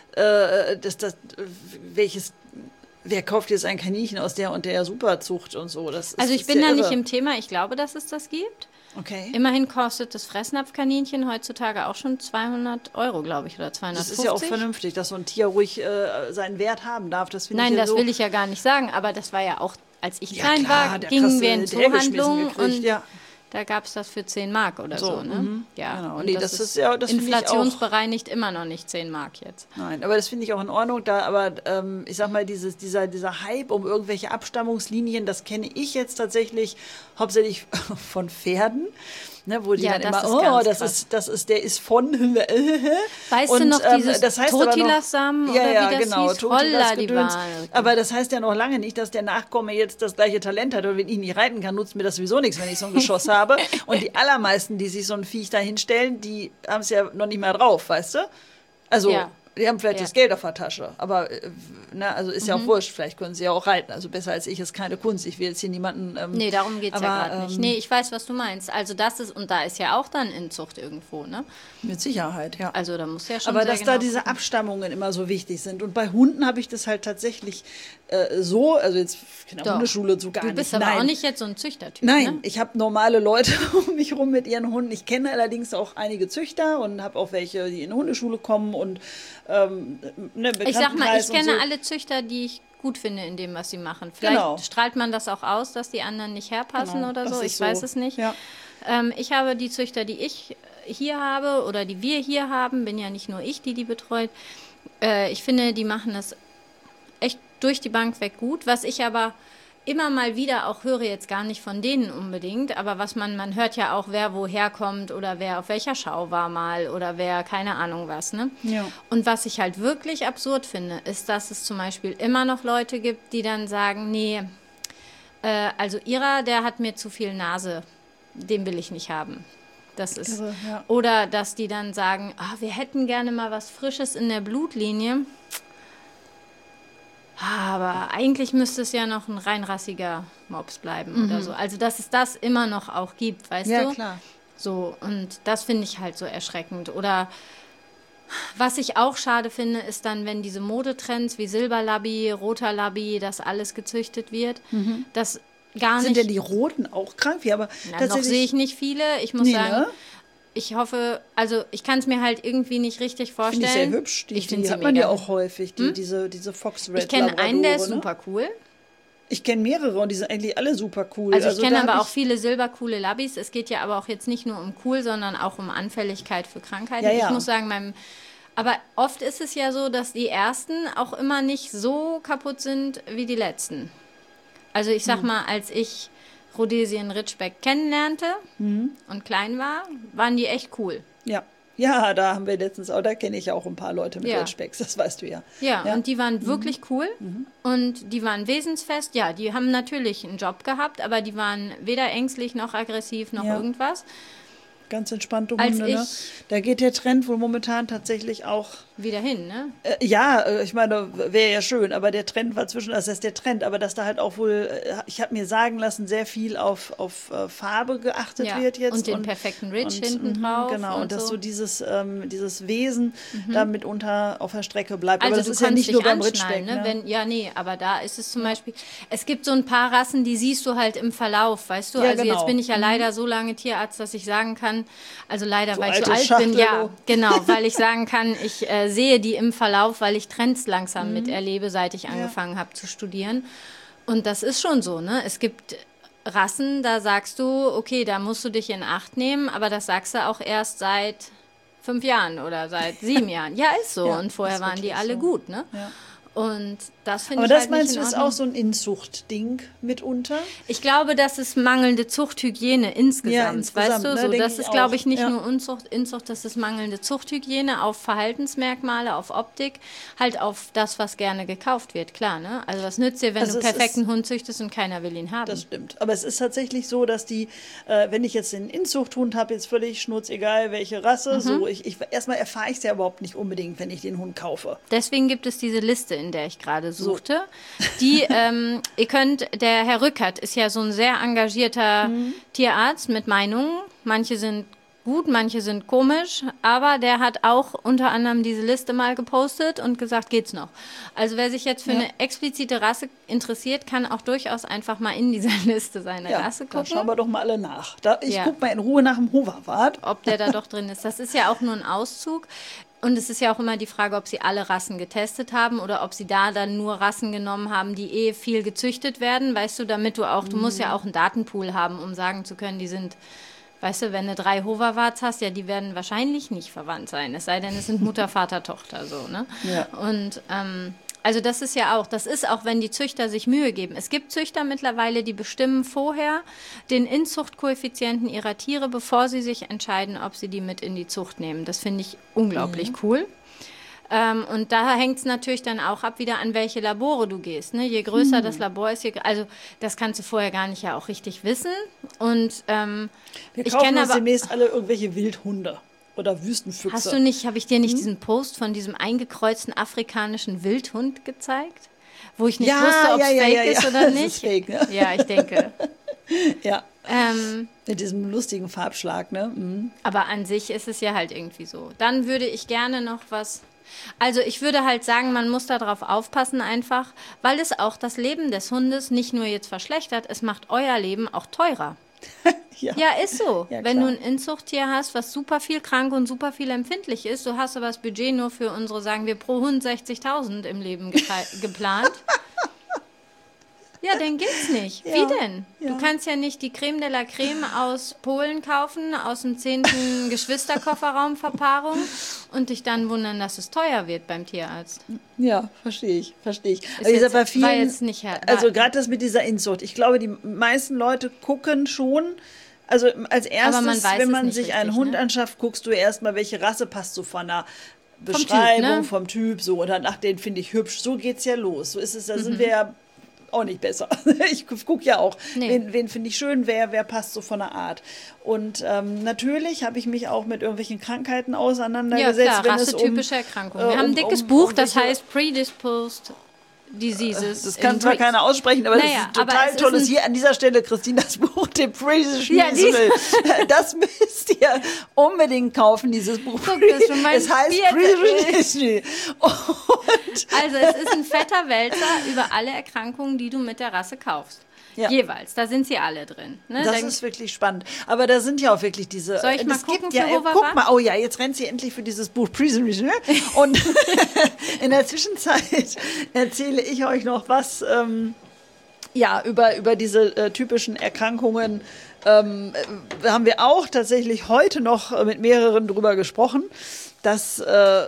äh, dass das, welches, wer kauft jetzt ein Kaninchen aus der und der Superzucht und so? Das ist, also ich bin da irre. Nicht im Thema. Ich glaube, dass es das gibt. Okay. Immerhin kostet das Fressnapfkaninchen heutzutage auch schon zweihundert Euro, glaube ich, oder zweihundertfünfzig. Das ist ja auch vernünftig, dass so ein Tier ruhig äh, seinen Wert haben darf. Das Nein, ich ja das so will ich ja gar nicht sagen. Aber das war ja auch, als ich ja, klein klar, war, gingen wir in Zoohandlungen und ja. da gab es das für zehn Mark oder so. so ne? Mhm. Ja, genau. und nee, das, das ist ist ja, das inflationsbereinigt immer noch nicht zehn Mark jetzt. Nein, aber das finde ich auch in Ordnung. Da, aber ähm, ich sag mal, dieses, dieser, dieser Hype um irgendwelche Abstammungslinien, das kenne ich jetzt tatsächlich hauptsächlich von Pferden. Ne, wo die ja, dann das immer, ist oh, das ist, das ist, der ist von. Weißt und, du noch, ähm, dieses das heißt Totilas-Samen ja, oder ja, wie das genau, hieß? Holla, die Wahl. Aber das heißt ja noch lange nicht, dass der Nachkomme jetzt das gleiche Talent hat. Und wenn ich nicht reiten kann, nutzt mir das sowieso nichts, wenn ich so ein Geschoss habe. Und die allermeisten, die sich so ein Viech da hinstellen, die haben es ja noch nicht mehr drauf, weißt du? Also, ja. die haben vielleicht ja. das Geld auf der Tasche, aber ne, also ist ja mhm. auch wurscht, vielleicht können sie ja auch reiten. Also besser als ich ist keine Kunst. Ich will jetzt hier niemanden... Ähm, nee, darum geht es ja gerade ähm, nicht. Nee, ich weiß, was du meinst. Also das ist, und da ist ja auch dann Inzucht irgendwo, ne? Mit Sicherheit, ja. Also da muss ja schon Aber sehr dass genau da diese gucken. Abstammungen immer so wichtig sind. Und bei Hunden habe ich das halt tatsächlich äh, so, also jetzt in der Doch. Hundeschule so gar du nicht. bist aber Nein. auch nicht jetzt so ein Züchtertyp, Nein, ne? ich habe normale Leute um mich rum mit ihren Hunden. Ich kenne allerdings auch einige Züchter und habe auch welche, die in die Hundeschule kommen und ähm, ne, ich sag mal, ich kenne so. alle Züchter, die ich gut finde in dem, was sie machen. Vielleicht genau. strahlt man das auch aus, dass die anderen nicht herpassen genau. oder das so. Ich so. weiß es nicht. Ja. Ähm, ich habe die Züchter, die ich hier habe oder die wir hier haben, bin ja nicht nur ich, die die betreut. Äh, ich finde, die machen das echt durch die Bank weg gut. Was ich aber immer mal wieder auch höre, jetzt gar nicht von denen unbedingt, aber was man, man hört ja auch, wer woher kommt oder wer auf welcher Schau war mal oder wer, keine Ahnung was, ne? Ja. Und was ich halt wirklich absurd finde, ist, dass es zum Beispiel immer noch Leute gibt, die dann sagen, nee, äh, also Ira, der hat mir zu viel Nase, den will ich nicht haben. Das ist, also, ja. Oder dass die dann sagen, ah, wir hätten gerne mal was Frisches in der Blutlinie. Aber eigentlich müsste es ja noch ein reinrassiger Mops bleiben mhm. oder so. Also, dass es das immer noch auch gibt, weißt ja, du? Ja, klar. So, und das finde ich halt so erschreckend. Oder was ich auch schade finde, ist dann, wenn diese Modetrends wie Silberlabby, roter Labby, das alles gezüchtet wird, mhm. das gar nicht... Sind denn die Roten auch krank? Ja, aber Na, noch sehe ich nicht viele. Ich muss nee, sagen... Ne? Ich hoffe, also ich kann es mir halt irgendwie nicht richtig vorstellen. Finde ich sehr hübsch. Die, ich die die hat man ja auch häufig, die, hm? diese, diese Fox Red Ich kenne einen, der ist ne? super cool. Ich kenne mehrere und die sind eigentlich alle super cool. Also ich also kenne aber ich auch viele silbercoole Labbys. Es geht ja aber auch jetzt nicht nur um cool, sondern auch um Anfälligkeit für Krankheiten. Ja, ja. Ich muss sagen, meinem, aber oft ist es ja so, dass die ersten auch immer nicht so kaputt sind wie die letzten. Also ich sag hm. mal, als ich Rhodesien Ridgeback kennenlernte mhm. und klein war, waren die echt cool. Ja, ja, da haben wir letztens auch, da kenne ich ja auch ein paar Leute mit ja. Ridgebacks, das weißt du ja. Ja, ja. und die waren mhm. wirklich cool mhm. und die waren wesensfest. Ja, die haben natürlich einen Job gehabt, aber die waren weder ängstlich noch aggressiv noch ja. irgendwas. ganz entspannte Als Hunde. Ne? Da geht der Trend wohl momentan tatsächlich auch wieder hin, ne? Äh, ja, äh, ich meine, wäre ja schön, aber der Trend war zwischen, das ist der Trend, aber dass da halt auch wohl, äh, ich habe mir sagen lassen, sehr viel auf, auf äh, Farbe geachtet Ja, wird jetzt. und den perfekten Ridge und, hinten mh, drauf. Genau, und, und dass so so dieses, ähm, dieses Wesen mhm. da mitunter auf der Strecke bleibt. Also aber das du ist ja kannst nicht dich nur beim anschnallen, Ridgeback. ne? Ne? Wenn, ja, nee, aber da ist es zum Beispiel, es gibt so ein paar Rassen, die siehst du halt im Verlauf, weißt du? Ja, Also genau. jetzt bin ich ja Mhm. leider so lange Tierarzt, dass ich sagen kann, also leider, So weil ich so alte alt Schachtel, bin, ja, oh. genau, weil ich sagen kann, ich äh, sehe die im Verlauf, weil ich Trends langsam Mhm. miterlebe, seit ich angefangen ja. habe zu studieren. Und das ist schon so, ne? Es gibt Rassen, da sagst du, okay, da musst du dich in Acht nehmen, aber das sagst du auch erst seit fünf Jahren oder seit sieben Jahren. Ja, ist so. Ja, und vorher waren die alle so. gut, ne? Ja. Und das finde Aber ich das halt meinst nicht du, in ist Ordnung. auch so ein Inzuchtding mitunter? Ich glaube, das ist mangelnde Zuchthygiene insgesamt, Ja, insgesamt, weißt du? ne, So, denk das ich ist, glaube auch. ich, nicht Ja. nur Unzucht, Inzucht, das ist mangelnde Zuchthygiene auf Verhaltensmerkmale, auf Optik, halt auf das, was gerne gekauft wird, klar, ne? Also was nützt dir, wenn Also du es perfekten ist- Hund züchtest und keiner will ihn haben? Das stimmt. Aber es ist tatsächlich so, dass die, äh, wenn ich jetzt den Inzuchthund habe, jetzt völlig schnurzegal, welche Rasse, Mhm. so, ich, ich, erstmal erfahre ich es ja überhaupt nicht unbedingt, wenn ich den Hund kaufe. Deswegen gibt es diese Liste, in der ich gerade suchte. Die, ähm, ihr könnt, der Herr Rückert ist ja so ein sehr engagierter Mhm. Tierarzt mit Meinungen. Manche sind gut, manche sind komisch, aber der hat auch unter anderem diese Liste mal gepostet und gesagt, geht's noch. Also wer sich jetzt für Ja. eine explizite Rasse interessiert, kann auch durchaus einfach mal in dieser Liste seine Ja, Rasse da gucken. schauen wir doch mal alle nach. Da, ich Ja. gucke mal in Ruhe nach dem Hoverwart. Ob der da doch drin ist. Das ist ja auch nur ein Auszug. Und es ist ja auch immer die Frage, ob sie alle Rassen getestet haben oder ob sie da dann nur Rassen genommen haben, die eh viel gezüchtet werden. Weißt du, damit du auch, du musst ja auch einen Datenpool haben, um sagen zu können, die sind, weißt du, wenn du drei Hoverwarts hast, ja, die werden wahrscheinlich nicht verwandt sein. Es sei denn, es sind Mutter, Vater, Tochter, so, ne? Ja. Und, ähm, also das ist ja auch, das ist auch, wenn die Züchter sich Mühe geben. Es gibt Züchter mittlerweile, die bestimmen vorher den Inzuchtkoeffizienten ihrer Tiere, bevor sie sich entscheiden, ob sie die mit in die Zucht nehmen. Das finde ich unglaublich Mhm. cool. Ähm, und da hängt es natürlich dann auch ab, wieder an welche Labore du gehst. Ne? Je größer Hm. das Labor ist, je, also das kannst du vorher gar nicht ja auch richtig wissen. Und ähm, Wir ich kaufen kenne uns aber... demnächst alle irgendwelche Wildhunde oder Wüstenfüchse. Hast du nicht, habe ich dir nicht Hm? diesen Post von diesem eingekreuzten afrikanischen Wildhund gezeigt? Wo ich nicht Ja, wusste, ob es ja, ja, fake ja, ist ja. oder Das nicht. ist fake, ne? Ja, ich denke. Ja, ähm, mit diesem lustigen Farbschlag, ne? Mhm. aber an sich ist es ja halt irgendwie so. Dann würde ich gerne noch was... Also ich würde halt sagen, man muss darauf aufpassen einfach, weil es auch das Leben des Hundes nicht nur jetzt verschlechtert, es macht euer Leben auch teurer. Ja. Ja, ist so. Ja, Wenn klar. du ein Inzuchttier hast, was super viel krank und super viel empfindlich ist, du hast aber das Budget nur für unsere, sagen wir, pro Hund sechzigtausend im Leben gepa- geplant. Ja, dann geht's nicht. Ja, Wie denn? ja. Du kannst ja nicht die Creme de la Creme aus Polen kaufen, aus dem zehnten Geschwisterkofferraumverpaarung und dich dann wundern, dass es teuer wird beim Tierarzt. Ja, verstehe ich, verstehe ich. Ist Aber wie gesagt, jetzt- bei vielen, war jetzt nicht her- also war- gerade das mit dieser Inzucht, ich glaube, die meisten Leute gucken schon, also als erstes, man weiß wenn es man nicht sich einen richtig, Hund ne? anschafft, guckst du erstmal, welche Rasse passt so von der Typ, Beschreibung, ne? vom Typ, so, und danach, den finde ich hübsch, so geht's ja los. So ist es, da Mhm. sind wir ja auch nicht besser. Ich gucke ja auch, Nee. wen, wen finde ich schön, wer, wer passt so von der Art. Und ähm, natürlich habe ich mich auch mit irgendwelchen Krankheiten Ja, auseinandergesetzt, klar, wenn es um... rassetypische Erkrankungen. Wir äh, haben ein um- dickes um- Buch, um das welche- heißt Predisposed Diseases. Das kann in zwar Brit- keiner aussprechen, aber Naja, das ist ein aber total es ist tolles. ein- Hier an dieser Stelle, Christinas Buch, The Precision Ja, dies- Das müsst ihr unbedingt kaufen, dieses Buch. Guck, das ist schon mein es heißt vierter- Precision. Und Also es ist ein fetter Wälzer über alle Erkrankungen, die du mit der Rasse kaufst. Ja. Jeweils, da sind sie alle drin. Ne? das Da- ist wirklich spannend. Aber da sind ja auch wirklich diese... Soll ich mal es gucken gibt ja, für Hoverwart? Guck mal, oh ja, jetzt rennt sie endlich für dieses Buch Precision. Und in der Zwischenzeit erzähle ich euch noch was... Ähm, Ja, über, über diese äh, typischen Erkrankungen ähm, äh, haben wir auch tatsächlich heute noch äh, mit mehreren drüber gesprochen, dass äh,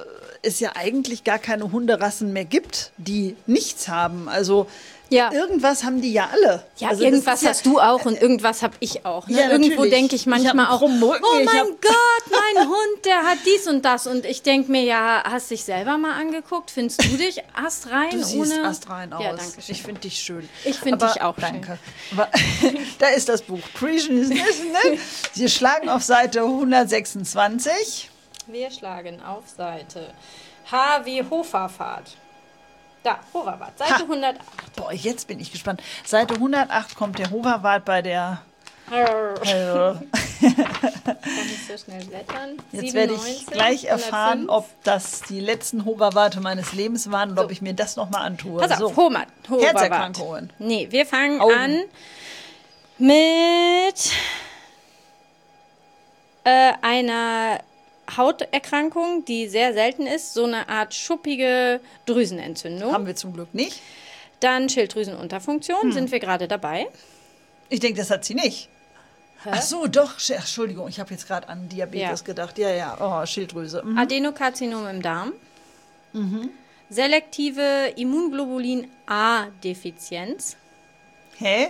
es ja eigentlich gar keine Hunderassen mehr gibt, die nichts haben. Also Ja. irgendwas haben die ja alle. Ja, also irgendwas ja, hast du auch und irgendwas habe ich auch. Ne? Ja, Irgendwo natürlich. denke ich manchmal Ich hab einen auch, krummen Rücken, oh ich mein hab- Gott, mein Hund, der hat dies und das. Und ich denke mir, ja, hast dich selber mal angeguckt? Findest du dich astrein? Du siehst ohne... astrein aus. Ja, danke schön. Ich finde dich schön. Ich finde Aber- dich auch schön. Danke. Aber, da ist das Buch. Creation. Sie schlagen auf Seite hundertsechsundzwanzig. Wir schlagen auf Seite H wie Hoferfahrt. Da, Hoverwart, Seite Ha. hundertacht. Boah, jetzt bin ich gespannt. Seite hundertacht kommt der Hoverwart bei der... Arr. Äh, Kann ich so schnell blättern? jetzt werde ich siebenundneunzig, gleich erfahren, hundertfünf. ob das die letzten Hoverwarte meines Lebens waren und So. ob ich mir das nochmal antue. Pass auf, so. Homer, Hoverwart. Herzerkrankungen. Nee, wir fangen Augen. an mit äh, einer Hauterkrankung, die sehr selten ist, so eine Art schuppige Drüsenentzündung. Haben wir zum Glück nicht. Dann Schilddrüsenunterfunktion, Hm. sind wir gerade dabei. Ich denke, das hat sie nicht. Ach so, doch. Sch- Entschuldigung, ich habe jetzt gerade an Diabetes Ja. gedacht. Ja, ja, oh, Schilddrüse. Mhm. Adenokarzinom im Darm. Mhm. Selektive Immunglobulin-A-Defizienz. Hä?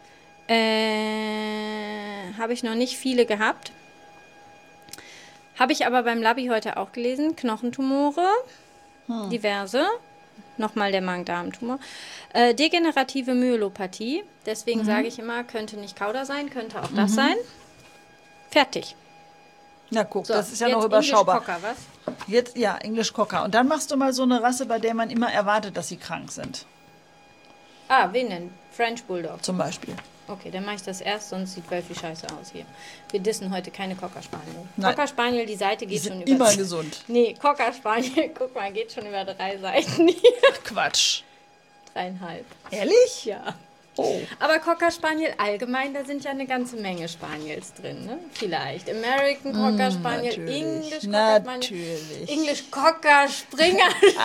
Äh, habe ich noch nicht viele gehabt. Habe ich aber beim Labi heute auch gelesen. Knochentumore, Hm. diverse. Nochmal der Magen-Darm-Tumor. Äh, degenerative Myelopathie. Deswegen Mhm. sage ich immer, könnte nicht Kauder sein, könnte auch das sein. Fertig. Na guck, So, das ist ja jetzt noch überschaubar. English Cocker, was? Jetzt, ja, English Cocker. Und dann machst du mal so eine Rasse, bei der man immer erwartet, dass sie krank sind. Ah, wen denn? French Bulldog. Zum Beispiel. Okay, dann mache ich das erst, sonst sieht Wölfi scheiße aus hier. Wir dissen heute keine Cocker Spaniel. Nein. Cocker Spaniel, die Seite Die geht schon sind über... immer gesund. Nee, Cocker Spaniel, guck mal, geht schon über drei Seiten hier. Quatsch. Dreieinhalb. Ehrlich? Ja. Oh. Aber Cocker Spaniel allgemein, da sind ja eine ganze Menge Spaniels drin, ne? Vielleicht. American Cocker Spaniel, Natürlich. English Cocker Spaniel, Natürlich. English Cocker Springer.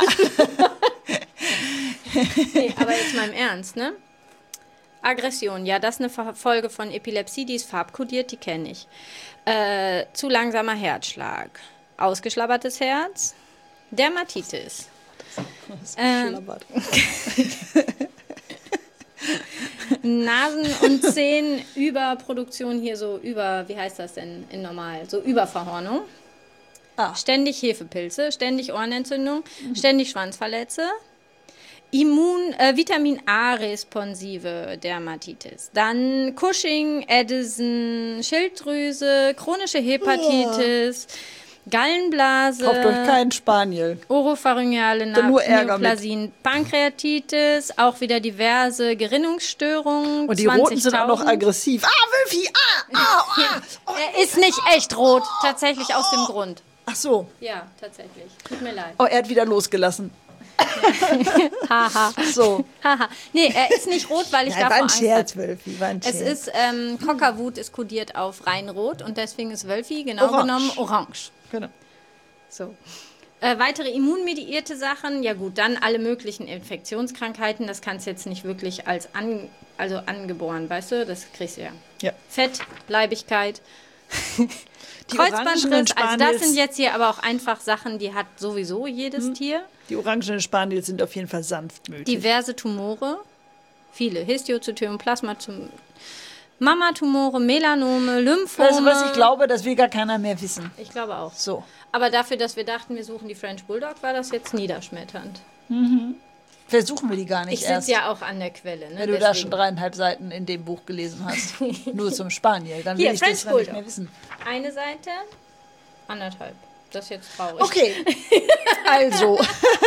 Nee, aber jetzt mal im Ernst, ne? Aggression, ja, das ist eine Ver- Folge von Epilepsie, die ist farbkodiert, die kenne ich. Äh, zu langsamer Herzschlag, ausgeschlabbertes Herz, Dermatitis. Ähm, Schlabbert. Nasen- und Zehenüberproduktion hier so über, wie heißt das denn in normal, so Überverhornung. Ah. Ständig Hefepilze, ständig Ohrenentzündung, ständig Schwanzverletze. Immun, äh, Vitamin A-responsive Dermatitis. Dann Cushing, Addison, Schilddrüse, chronische Hepatitis, Gallenblase. Kauft euch keinen Spaniel. Oropharyngeale Dann nur Ärger mit. Neoplasien, Pankreatitis, auch wieder diverse Gerinnungsstörungen. Und die Roten sind auch noch zwanzigtausend. aggressiv. Ah, Wölfi, ah, ah, ah. Oh. Er ist nicht echt rot, tatsächlich aus dem Grund. Ach so. Ja, tatsächlich. Tut mir leid. Oh, er hat wieder losgelassen. Haha. So. Haha. Nee, er ist nicht rot, weil ich Nein, davor war ein Angst Scherz, hatte. Wölfi, war ein Scherz. Es ist, ähm, Cockerwut ist kodiert auf Reinrot und deswegen ist Wölfi genau Orange. genommen orange. Genau. So. Äh, weitere immunmediierte Sachen, ja gut, dann alle möglichen Infektionskrankheiten, das kannst du jetzt nicht wirklich als an, also angeboren, weißt du, das kriegst du ja. Ja. Fett, Leibigkeit, Die orangenen Kreuzbandriss, also das Spaniels- sind jetzt hier aber auch einfach Sachen, die hat sowieso jedes Tier. Die orangenen Spaniels sind auf jeden Fall sanftmütig. Diverse Tumore, viele, Histiozytom, Plasmatum, Mammatumore, Melanome, Lymphome. Weißt du, was ich glaube, das will gar keiner mehr wissen. Ich glaube auch. So. Aber dafür, dass wir dachten, wir suchen die French Bulldog, war das jetzt niederschmetternd. Versuchen wir die gar nicht Ich erst. sitze ja auch an der Quelle. Ne? Wenn du da Deswegen. schon dreieinhalb Seiten in dem Buch gelesen hast. Nur zum Spaniel. Dann will Hier, ich French das dann nicht Bulldog. mehr wissen. Eine Seite, anderthalb. Das ist jetzt traurig. Okay. Also.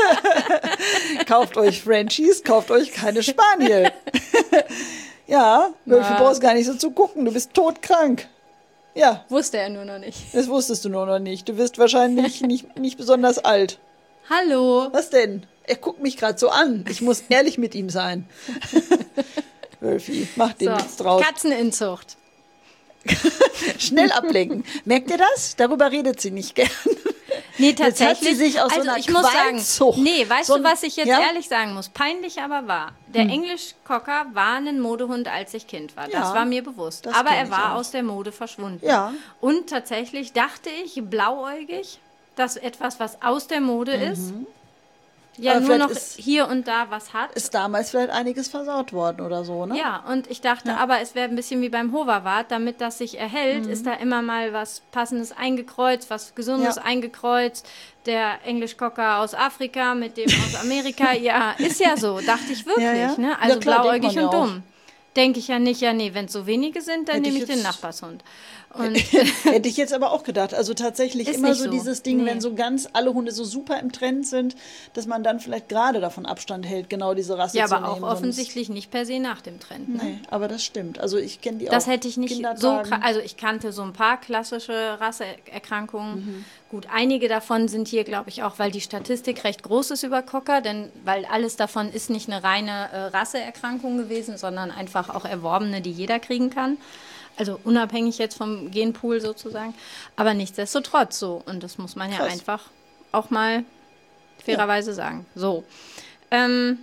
Kauft euch Frenchies, kauft euch keine Spaniel. Ja, Wölfi, Na. brauchst gar nicht so zu gucken. Du bist todkrank. Ja, Wusste er nur noch nicht. das wusstest du nur noch nicht. Du wirst wahrscheinlich nicht, nicht besonders alt. Hallo. Was denn? Er guckt mich gerade so an. Ich muss ehrlich mit ihm sein. Wölfi, mach dem So, nichts draus. Katzeninzucht. Schnell ablenken. Merkt ihr das? Darüber redet sie nicht gern. Nee, Jetzt hat tatsächlich. sie sich aus so also einer ich muss sagen, Qualzucht- nee, weißt so du, ein- was ich jetzt ja? ehrlich sagen muss? Peinlich aber wahr. Der English Cocker war ein Modehund, als ich Kind war. Das Ja, war mir bewusst. das Aber kenn er ich war auch. aus der Mode verschwunden. Ja. Und tatsächlich dachte ich, blauäugig, dass etwas, was aus der Mode mhm. ist, ja aber nur noch ist, hier und da was hat. Ist damals vielleicht einiges versaut worden oder so, ne? Ja, und ich dachte, ja. aber es wäre ein bisschen wie beim Hoverwart, damit das sich erhält, mhm. ist da immer mal was Passendes eingekreuzt, was Gesundes ja. eingekreuzt. Der Englischkocker aus Afrika mit dem aus Amerika, ja, ist ja so, dachte ich wirklich, ja, ja. ne? Also ja, klar, blauäugig und ja dumm. Denke ich ja nicht, ja nee, wenn es so wenige sind, dann Hätte nehme ich, ich den Nachbarshund. Und Hätte ich jetzt aber auch gedacht. Also tatsächlich immer so, so dieses Ding, nee. wenn so ganz alle Hunde so super im Trend sind, dass man dann vielleicht gerade davon Abstand hält, genau diese Rasse ja, zu nehmen. Ja, aber auch offensichtlich sonst. nicht per se nach dem Trend. Ne? Nee, aber das stimmt. Also ich kenne die das auch. Das hätte ich nicht so, also ich kannte so ein paar klassische Rasseerkrankungen. Mhm. Gut, einige davon sind hier, glaube ich, auch, weil die Statistik recht groß ist über Cocker, denn weil alles davon ist nicht eine reine äh, Rasseerkrankung gewesen, sondern einfach auch erworbene, die jeder kriegen kann. Also unabhängig jetzt vom Genpool sozusagen, aber nichtsdestotrotz so. Und das muss man ja Krass. einfach auch mal fairerweise ja. sagen. So, ähm,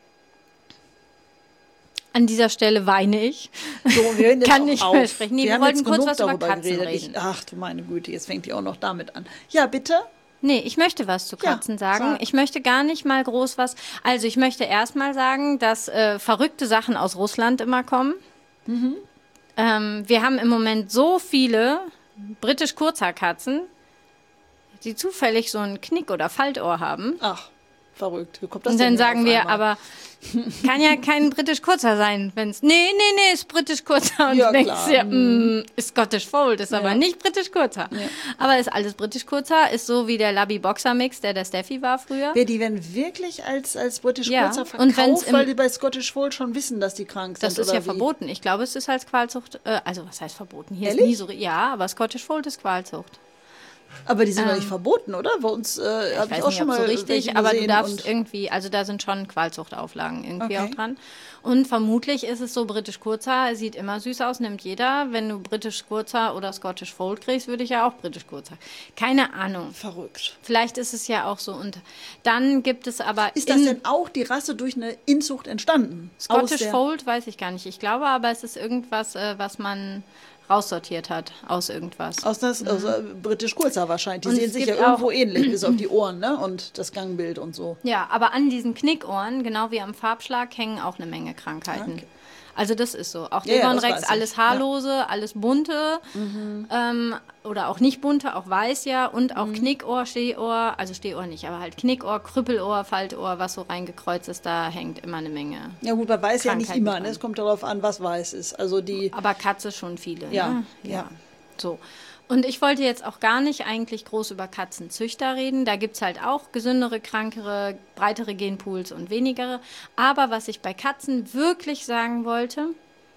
an dieser Stelle weine ich. So, wir hören jetzt Kann auch nicht auf. mehr sprechen. Nee, wir, wir wollten kurz was über Katzen geredet. reden. Ich, ach du meine Güte, jetzt fängt die auch noch damit an. Ja, bitte? Nee, ich möchte was zu Katzen ja, sagen. Sag. Ich möchte gar nicht mal groß was. Also ich möchte erst mal sagen, dass äh, verrückte Sachen aus Russland immer kommen. Mhm. Ähm, wir haben im Moment so viele britisch-Kurzhaarkatzen, die zufällig so ein Knick- oder Faltohr haben. Ach, verrückt. Wie kommt das Und dann denn sagen wir, einmal? aber kann ja kein britisch-Kurzer sein, wenn es, nee, nee, nee, ist britisch-Kurzer. Und ja, du denkst klar. ja, mm, ist Scottish Fold, ist ja. aber nicht britisch-Kurzer. Ja. Aber ist alles britisch-Kurzer, ist so wie der Labby-Boxer-Mix, der der Steffi war früher. Ja, die werden wirklich als, als britisch-Kurzer ja. verkauft, weil die bei Scottish Fold schon wissen, dass die krank sind. Das ist oder ja wie? verboten. Ich glaube, es ist als Qualzucht, äh, also was heißt verboten? Hier Ehrlich? ist nie so, ja, aber Scottish Fold ist Qualzucht. Aber die sind ähm, doch nicht verboten, oder? Bei uns äh, habe ich auch nicht, schon mal so richtig, aber du darfst und irgendwie, also da sind schon Qualzuchtauflagen irgendwie okay. auch dran. Und vermutlich ist es so britisch Kurzer, sieht immer süß aus, nimmt jeder. Wenn du britisch Kurzer oder Scottish Fold kriegst, würde ich ja auch britisch Kurzer. Keine Ahnung. Verrückt. Vielleicht ist es ja auch so. Und dann gibt es aber... Ist das denn auch die Rasse durch eine Inzucht entstanden? Scottish Fold weiß ich gar nicht. Ich glaube aber, es ist irgendwas, äh, was man raussortiert hat aus irgendwas. Aus das mhm. aus, äh, britisch Kurzer wahrscheinlich. Die und sehen sich ja irgendwo ähnlich, bis auf die Ohren, ne? Und das Gangbild und so. Ja, aber an diesen Knickohren, genau wie am Farbschlag, hängen auch eine Menge Krankheiten. Okay. Also das ist so. Auch ja, Devon-Rex, ja, alles haarlose, ja. alles bunte mhm. ähm, oder auch nicht bunte, auch weiß ja und auch mhm. Knickohr, Stehohr, also Stehohr nicht, aber halt Knickohr, Krüppelohr, Faltohr, was so reingekreuzt ist, da hängt immer eine Menge. Ja gut, man weiß ja nicht immer, ne? Es kommt darauf an, was weiß ist. Also die aber Katze schon viele. Ja, ne? ja. ja. So. Und ich wollte jetzt auch gar nicht eigentlich groß über Katzenzüchter reden. Da gibt es halt auch gesündere, krankere, breitere Genpools und wenigere. Aber was ich bei Katzen wirklich sagen wollte,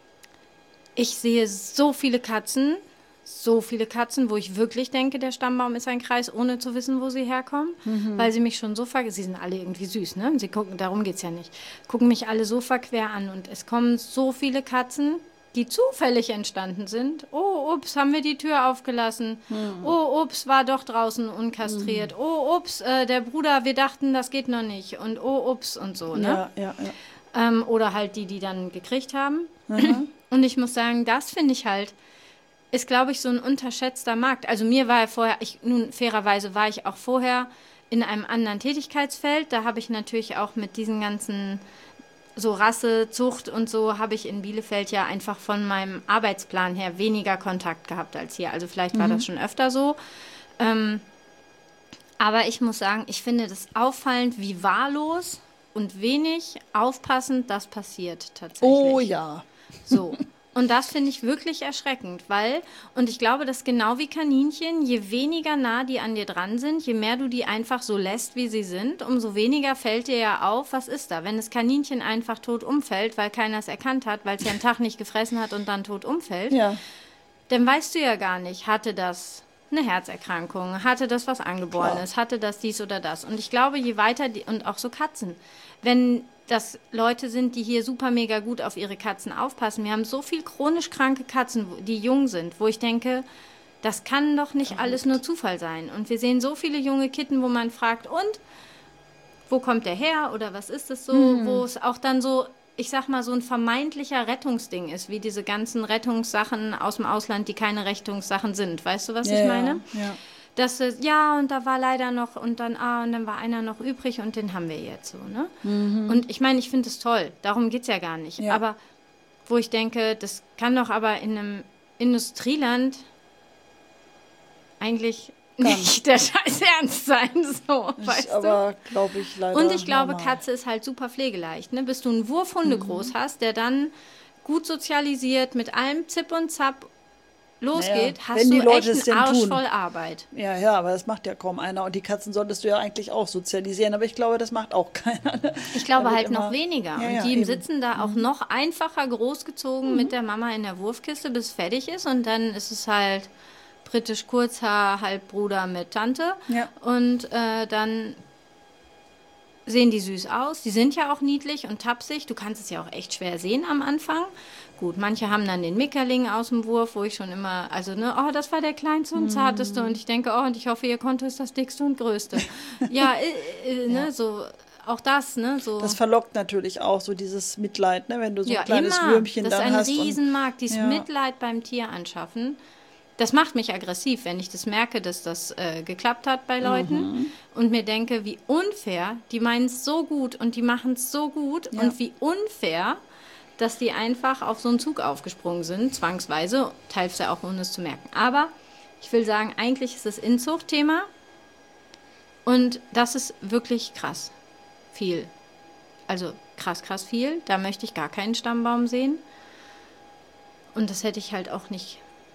ich sehe so viele Katzen, so viele Katzen, wo ich wirklich denke, der Stammbaum ist ein Kreis, ohne zu wissen, wo sie herkommen. Mhm. Weil sie mich schon so ver... Sie sind alle irgendwie süß, ne? Sie gucken, darum geht es ja nicht. Gucken mich alle so verquer an. Und es kommen so viele Katzen, die zufällig entstanden sind. Oh, ups, haben wir die Tür aufgelassen. Mhm. Oh, ups, war doch draußen unkastriert. Mhm. Oh, ups, äh, der Bruder, wir dachten, das geht noch nicht. Und oh, ups und so, ne? Ja, ja, ja. Ähm, oder halt die, die dann gekriegt haben. Mhm. Und ich muss sagen, das finde ich halt, ist, glaube ich, so ein unterschätzter Markt. Also mir war ja vorher, ich, nun fairerweise war ich auch vorher in einem anderen Tätigkeitsfeld. Da habe ich natürlich auch mit diesen ganzen so Rasse, Zucht und so habe ich in Bielefeld ja einfach von meinem Arbeitsplan her weniger Kontakt gehabt als hier. Also vielleicht war mhm. das schon öfter so. Ähm, aber ich muss sagen, ich finde das auffallend, wie wahllos und wenig aufpassend das passiert tatsächlich. Oh ja. So. Und das finde ich wirklich erschreckend, weil, und ich glaube, das ist genau wie Kaninchen, je weniger nah die an dir dran sind, je mehr du die einfach so lässt, wie sie sind, umso weniger fällt dir ja auf, was ist da. Wenn das Kaninchen einfach tot umfällt, weil keiner es erkannt hat, weil es ja einen Tag nicht gefressen hat und dann tot umfällt, ja. dann weißt du ja gar nicht, hatte das eine Herzerkrankung, hatte das was Angeborenes, Klar. hatte das dies oder das. Und ich glaube, je weiter, die, und auch so Katzen, wenn das Leute sind, die hier super mega gut auf ihre Katzen aufpassen. Wir haben so viel chronisch kranke Katzen, die jung sind, wo ich denke, das kann doch nicht Verrückt. alles nur Zufall sein. Und wir sehen so viele junge Kitten, wo man fragt, und wo kommt der her oder was ist es so, hm. wo es auch dann so, ich sag mal, so ein vermeintlicher Rettungsding ist, wie diese ganzen Rettungssachen aus dem Ausland, die keine Rettungssachen sind. Weißt du, was ja, ich meine? Ja. dass es, ja, und da war leider noch, und dann, ah, und dann war einer noch übrig und den haben wir jetzt so, ne? Mhm. Und ich meine, ich finde es toll, darum geht es ja gar nicht. Ja. Aber wo ich denke, das kann doch aber in einem Industrieland eigentlich nicht der Scheiß ernst sein, so, ist weißt aber, du? glaube ich, leider Und ich glaube, normal. Katze ist halt super pflegeleicht, ne? Bis du einen Wurfhunde mhm. groß hast, der dann gut sozialisiert, mit allem Zip und Zap losgeht, naja, hast du echt es einen Arsch tun. voll Arbeit. Ja, ja, aber das macht ja kaum einer. Und die Katzen solltest du ja eigentlich auch sozialisieren. Aber ich glaube, das macht auch keiner. Ich glaube halt immer, noch weniger. Ja, und ja, die eben. sitzen da auch mhm. noch einfacher großgezogen mhm. mit der Mama in der Wurfkiste, bis es fertig ist. Und dann ist es halt britisch Kurzhaar, Halbbruder mit Tante. Ja. Und äh, dann sehen die süß aus. Die sind ja auch niedlich und tapsig. Du kannst es ja auch echt schwer sehen am Anfang. Gut, manche haben dann den Mickerling aus dem Wurf, wo ich schon immer, also ne, oh, das war der kleinste und zarteste. Mm. Und ich denke, oh, und ich hoffe, ihr Konto ist das dickste und größte. ja, äh, äh, ne, ja, so, auch das, ne, so. Das verlockt natürlich auch, so dieses Mitleid, ne, wenn du so ja, ein kleines immer. Würmchen dann hast. Das ist ein Riesenmarkt, dieses ja. Mitleid beim Tier anschaffen. Das macht mich aggressiv, wenn ich das merke, dass das äh, geklappt hat bei Leuten mhm. und mir denke, wie unfair, die meinen es so gut und die machen es so gut ja. und wie unfair, dass die einfach auf so einen Zug aufgesprungen sind, zwangsweise, teilweise auch ohne es zu merken. Aber ich will sagen, eigentlich ist das Inzuchtthema und das ist wirklich krass viel. Also krass, krass viel. Da möchte ich gar keinen Stammbaum sehen. Und das hätte ich halt auch nicht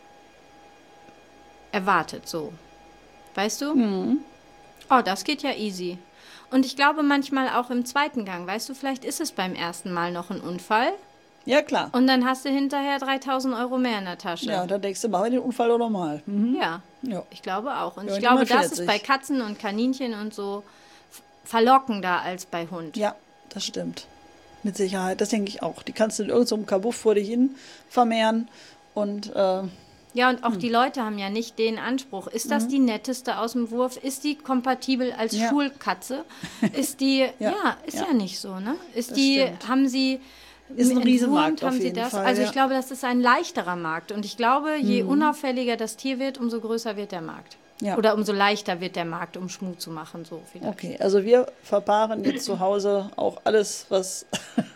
erwartet, so. Weißt du? Mhm. Oh, das geht ja easy. Und ich glaube manchmal auch im zweiten Gang, weißt du, vielleicht ist es beim ersten Mal noch ein Unfall. Ja, klar. Und dann hast du hinterher dreitausend Euro mehr in der Tasche. Ja, dann denkst du, machen wir den Unfall oder mal. Mhm. Ja, ja, ich glaube auch. Und ja, ich glaube, das ist bei Katzen und Kaninchen und so verlockender als bei Hund. Ja, das stimmt. Mit Sicherheit, das denke ich auch. Die kannst du in irgendeinem Kabuff vor dich hin vermehren und äh, ja, und auch hm. die Leute haben ja nicht den Anspruch. Ist das mhm. die netteste aus dem Wurf? Ist die kompatibel als ja. Schulkatze? Ist die, ja, ja ist ja. ja nicht so, ne? Ist das die, stimmt. haben sie, ist ein Riesenmarkt haben auf sie jeden das? Fall, also ja. ich glaube, das ist ein leichterer Markt. Und ich glaube, je mhm. unauffälliger das Tier wird, umso größer wird der Markt. Ja. Oder umso leichter wird der Markt, um Schmuck zu machen, so vielleicht. Okay, also wir verpaaren jetzt zu Hause auch alles, was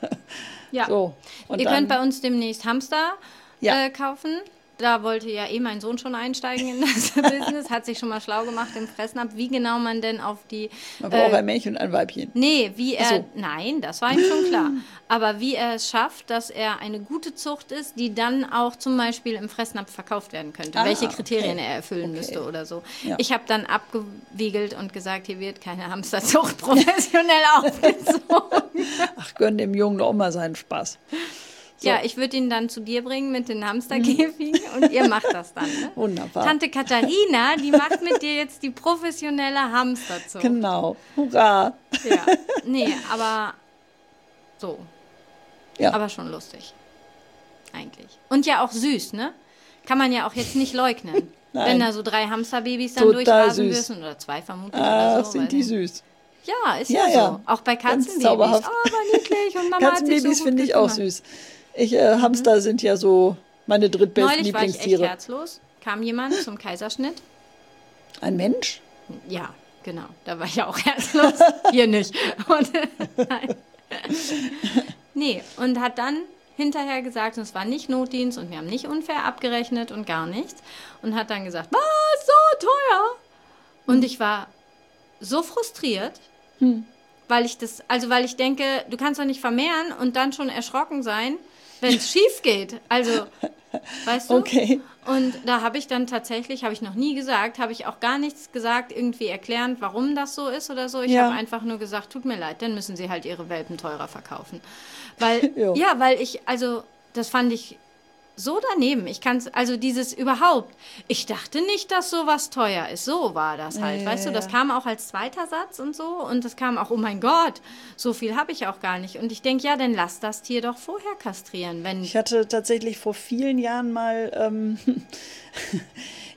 ja. so. Und ihr dann, könnt bei uns demnächst Hamster ja. äh, kaufen. Da wollte ja eh mein Sohn schon einsteigen in das Business, hat sich schon mal schlau gemacht im Fressnapf, wie genau man denn auf die... Man braucht äh, ein Männchen und ein Weibchen. Nee, wie er... So. Nein, das war ihm schon klar. Aber wie er es schafft, dass er eine gute Zucht ist, die dann auch zum Beispiel im Fressnapf verkauft werden könnte. Ah, welche Kriterien okay. er erfüllen okay. müsste oder so. Ja. Ich habe dann abgewiegelt und gesagt, hier wird keine Hamsterzucht professionell aufgezogen. Ach, gönn dem Jungen doch mal seinen Spaß. So. Ja, ich würde ihn dann zu dir bringen mit den Hamsterkäfigen und ihr macht das dann. Ne? Wunderbar. Tante Katharina, die macht mit dir jetzt die professionelle Hamsterzucht. Genau. Hurra. Ja, nee, aber so. Ja. Aber schon lustig. Eigentlich. Und ja auch süß, ne? Kann man ja auch jetzt nicht leugnen. Nein. Wenn da so drei Hamsterbabys dann Total durchrasen süß. müssen oder zwei vermutlich Ah, oder so. sind die süß. Ja, ist ja, ja, so. Ja. Auch bei Katzenbabys. Oh, aber niedlich und Mama Katzenbabys so finde ich auch süß. Ich, äh, mhm. Hamster sind ja so meine drittbesten Neulich Lieblingstiere. War ich echt herzlos. Kam jemand zum Kaiserschnitt. Ein Mensch? Ja, genau. Da war ich auch herzlos. Hier nicht. Und, nein. Nee, und hat dann hinterher gesagt, und es war nicht Notdienst und wir haben nicht unfair abgerechnet und gar nichts. Und hat dann gesagt, was, so teuer? Und ich war so frustriert, hm. weil ich das, also weil ich denke, du kannst doch nicht vermehren und dann schon erschrocken sein, wenn es schief geht. Also, weißt du? Okay. Und da habe ich dann tatsächlich, habe ich noch nie gesagt, habe ich auch gar nichts gesagt, irgendwie erklärend, warum das so ist oder so. Ich ja. habe einfach nur gesagt, tut mir leid, dann müssen sie halt ihre Welpen teurer verkaufen. Weil, ja, weil ich, also, das fand ich so daneben. Ich kann es, also dieses überhaupt, ich dachte nicht, dass sowas teuer ist. So war das halt, ja, weißt ja, du, das ja. kam auch als zweiter Satz und so und das kam auch, oh mein Gott, so viel habe ich auch gar nicht. Und ich denke, ja, dann lass das Tier doch vorher kastrieren. Wenn ich hatte tatsächlich vor vielen Jahren mal, ähm,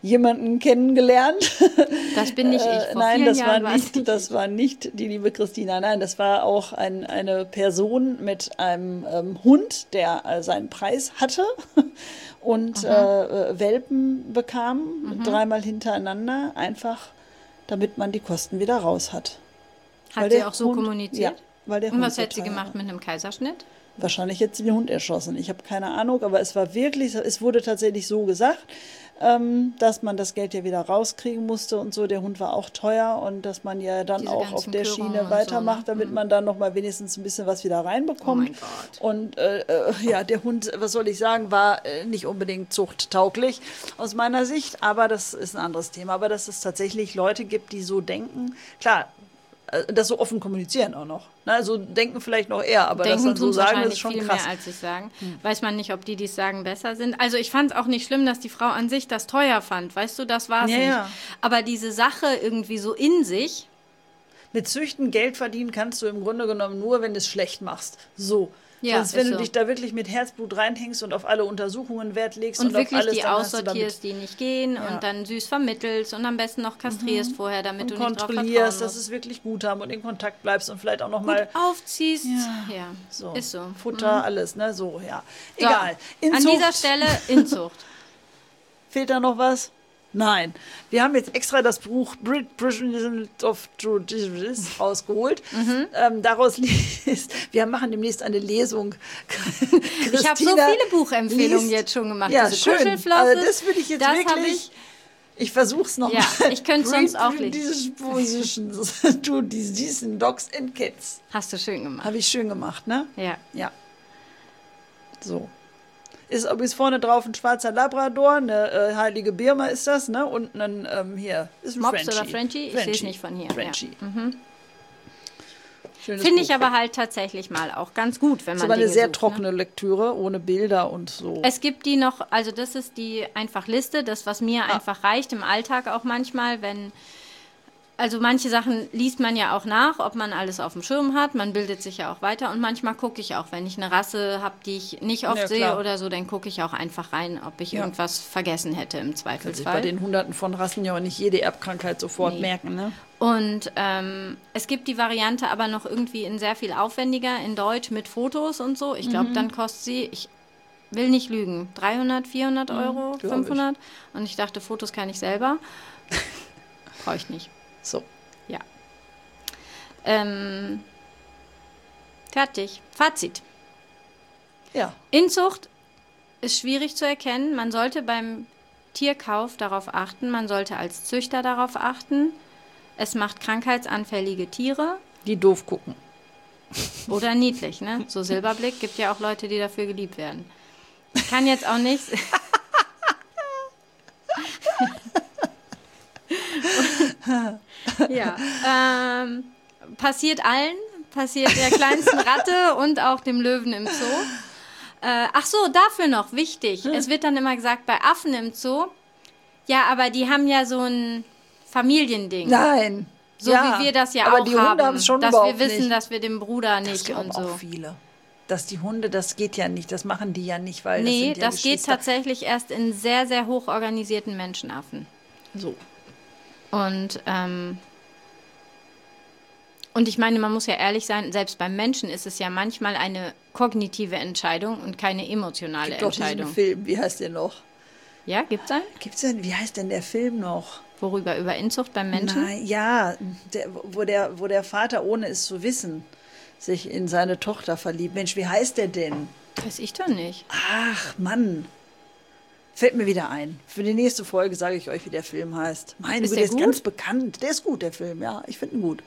jemanden kennengelernt. Das bin nicht ich. Vor Nein, vielen das Jahren war war es nicht, nicht das ich. war nicht die liebe Christina. Nein, das war auch ein, eine Person mit einem ähm, Hund, der äh, seinen Preis hatte und äh, Welpen bekam, Mhm. dreimal hintereinander, einfach damit man die Kosten wieder raus hat. Weil Hat sie der auch so Hund- kommuniziert? Ja, weil der Und Hund was so hätte sie teuer gemacht war. mit einem Kaiserschnitt? Wahrscheinlich hätte sie den Hund erschossen. Ich habe keine Ahnung, aber es war wirklich, es wurde tatsächlich so gesagt, ähm, dass man das Geld ja wieder rauskriegen musste und so. Der Hund war auch teuer und dass man ja dann Diese auch ganzen auf der Körungen und Schiene so, weitermacht, ne? damit man dann noch mal wenigstens ein bisschen was wieder reinbekommt. Oh mein Gott. Und äh, äh, ja, der Hund, was soll ich sagen, war äh, nicht unbedingt zuchttauglich aus meiner Sicht, aber das ist ein anderes Thema. Aber dass es tatsächlich Leute gibt, die so denken, klar, äh, das so offen kommunizieren auch noch. Ne? Also denken vielleicht noch eher, aber das Denken dann so tun sagen, das wahrscheinlich ist schon viel krass. mehr, als ich sagen. Weiß man nicht, ob die, die es sagen, besser sind. Also ich fand es auch nicht schlimm, dass die Frau an sich das teuer fand. Weißt du, das war es Ja, nicht. ja. Aber diese Sache irgendwie so in sich, Mit Züchten Geld verdienen kannst du im Grunde genommen nur, wenn du es schlecht machst. So. Ja, Sonst, wenn ist du so. dich da wirklich mit Herzblut reinhängst und auf alle Untersuchungen Wert legst und, und, auf wirklich alles, die dann hast du damit aussortierst, die nicht gehen Ja. und dann süß vermittelst und am besten noch kastrierst vorher, damit und du nicht drauf vertrauen kontrollierst, dass musst. es wirklich gut haben und in Kontakt bleibst und vielleicht auch noch Gut mal aufziehst. Ja. Ja, so ist so. Futter, alles, ne? So, ja. So, Egal. An Inzucht. dieser Stelle Inzucht. Fehlt da noch was? Nein. Wir haben jetzt extra das Buch Brit Prisoners of Justice rausgeholt. Mhm. Ähm, daraus liest, wir machen demnächst eine Lesung. Ich habe so Christina viele Buchempfehlungen liest- jetzt schon gemacht. Ja, Diese schön. Kuschelflosse, Also das würde ich jetzt das hab wirklich... ich- Ich versuch's noch Ja, mal. ich könnte sonst auch nicht. Diese Positions. Du, die- diesen Dogs and Cats. Hast du schön gemacht. Habe ich schön gemacht, ne? Ja. Ja. So. Ist ist vorne drauf ein schwarzer Labrador, eine äh, heilige Birma ist das, ne? Und ein, ähm, hier, ist ein Mops Frenchie. oder Frenchie? Ich sehe es nicht von hier. Ja. Frenchie. Schönes Finde Buch. ich aber halt tatsächlich mal auch ganz gut, wenn ist man aber eine Dinge sehr sucht, trockene Lektüre, ohne Bilder und so. Ne? Es gibt die noch, also das ist die einfach Liste, das, was mir Ah. einfach reicht im Alltag auch manchmal, wenn, also manche Sachen liest man ja auch nach, ob man alles auf dem Schirm hat, man bildet sich ja auch weiter und manchmal gucke ich auch, wenn ich eine Rasse habe, die ich nicht oft Ja, sehe klar. oder so, dann gucke ich auch einfach rein, ob ich Ja. irgendwas vergessen hätte im Kann sich bei Zweifelsfall. den Hunderten von Rassen ja auch nicht jede Erbkrankheit sofort Nee. merken, ne? Und ähm, es gibt die Variante aber noch irgendwie in sehr viel aufwendiger, in Deutsch mit Fotos und so. Ich glaube, dann kostet sie, ich will nicht lügen, dreihundert, vierhundert Euro, glaub ich. fünfhundert. Und ich dachte, Fotos kann ich selber. Brauche ich nicht. So. Ja. Ähm, fertig. Fazit. Ja. Inzucht ist schwierig zu erkennen. Man sollte beim Tierkauf darauf achten. Man sollte als Züchter darauf achten. Es macht krankheitsanfällige Tiere Die doof gucken. oder niedlich, ne? So Silberblick gibt ja auch Leute, die dafür geliebt werden. Ich kann jetzt auch nicht. Ja, ähm, passiert allen, passiert der kleinsten Ratte und auch dem Löwen im Zoo. Äh, ach so, dafür noch wichtig. Es wird dann immer gesagt, bei Affen im Zoo, ja, aber die haben ja so ein Familiending. Nein. So ja, wie wir das ja aber auch die Hunde haben, haben es schon dass überhaupt wir wissen, nicht. dass wir dem Bruder Das nicht glauben und so. auch viele. Dass die Hunde, das geht ja nicht, das machen die ja nicht, weil Nee, das sind ja das geht Geschwister. tatsächlich erst in sehr, sehr hoch organisierten Menschenaffen. So. Und, ähm, und ich meine, man muss ja ehrlich sein, selbst beim Menschen ist es ja manchmal eine kognitive Entscheidung und keine emotionale Gibt doch diesen Entscheidung. Film, wie heißt der noch? Ja, gibt's einen? Gibt's denn, wie heißt denn der Film noch? Worüber? Über Inzucht beim Menschen? Nein, ja, der, wo, der, wo der Vater, ohne es zu wissen, sich in seine Tochter verliebt. Mensch, wie heißt der denn? Weiß ich doch nicht. Ach, Mann. Fällt mir wieder ein. Für die nächste Folge sage ich euch, wie der Film heißt. Meine Ist Güte, der der ist gut? ganz bekannt. Der ist gut, der Film, ja. Ich finde ihn gut.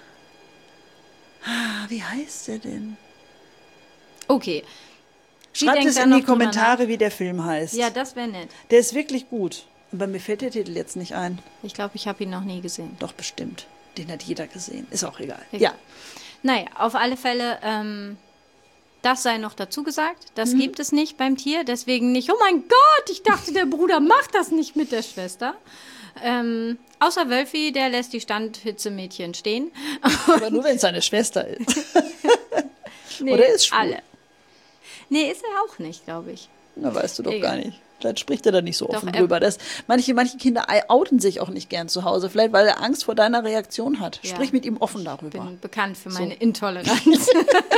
Ah, wie heißt der denn? Okay. Sie Schreibt denkt es da in noch die drüber Kommentare, wie der Film heißt. nach. Ja, das wäre nett. Der ist wirklich gut. Aber mir fällt der Titel jetzt nicht ein. Ich glaube, ich habe ihn noch nie gesehen. Doch, bestimmt. Den hat jeder gesehen. Ist auch egal. Ja. Ja. Naja, auf alle Fälle, ähm, das sei noch dazu gesagt. Das Mhm. gibt es nicht beim Tier. Deswegen nicht, oh mein Gott, ich dachte, der Bruder macht das nicht mit der Schwester. Ähm, außer Wölfi, der lässt die Standhitzemädchen stehen. Aber nur, wenn es seine Schwester ist. Nee, Oder ist schwul. alle. Nee, ist er auch nicht, glaube ich. Na, weißt du doch Egal. gar nicht. Vielleicht spricht er da nicht so offen Doch, er- drüber. Das, manche, manche Kinder outen sich auch nicht gern zu Hause. Vielleicht, weil er Angst vor deiner Reaktion hat. Ja. Sprich mit ihm offen Ich darüber. bin bekannt für meine So. Intoleranz.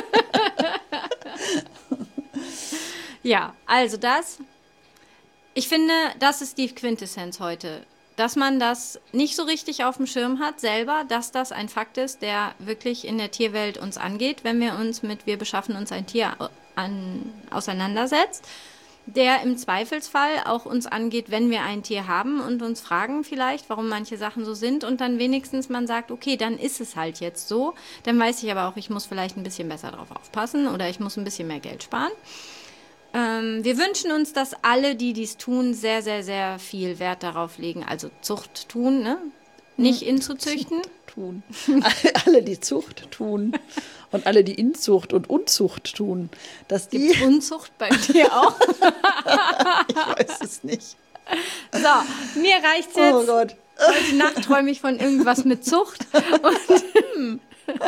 Ja, also das. Ich finde, das ist die Quintessenz heute. Dass man das nicht so richtig auf dem Schirm hat selber, dass das ein Fakt ist, der wirklich in der Tierwelt uns angeht, wenn wir uns mit wir beschaffen uns ein Tier an, auseinandersetzt, der im Zweifelsfall auch uns angeht, wenn wir ein Tier haben und uns fragen vielleicht, warum manche Sachen so sind und dann wenigstens man sagt, okay, dann ist es halt jetzt so, dann weiß ich aber auch, ich muss vielleicht ein bisschen besser drauf aufpassen oder ich muss ein bisschen mehr Geld sparen. Ähm, wir wünschen uns, dass alle, die dies tun, sehr, sehr, sehr viel Wert darauf legen, also Zucht tun, ne? Nicht Inzuzüchten. Tun. Alle, die Zucht tun und alle, die Inzucht und Unzucht tun, dass die... Gibt's Unzucht bei dir auch? Ich weiß es nicht. So, mir reicht's jetzt. Oh Gott. Heute Nacht träume ich von irgendwas mit Zucht. Und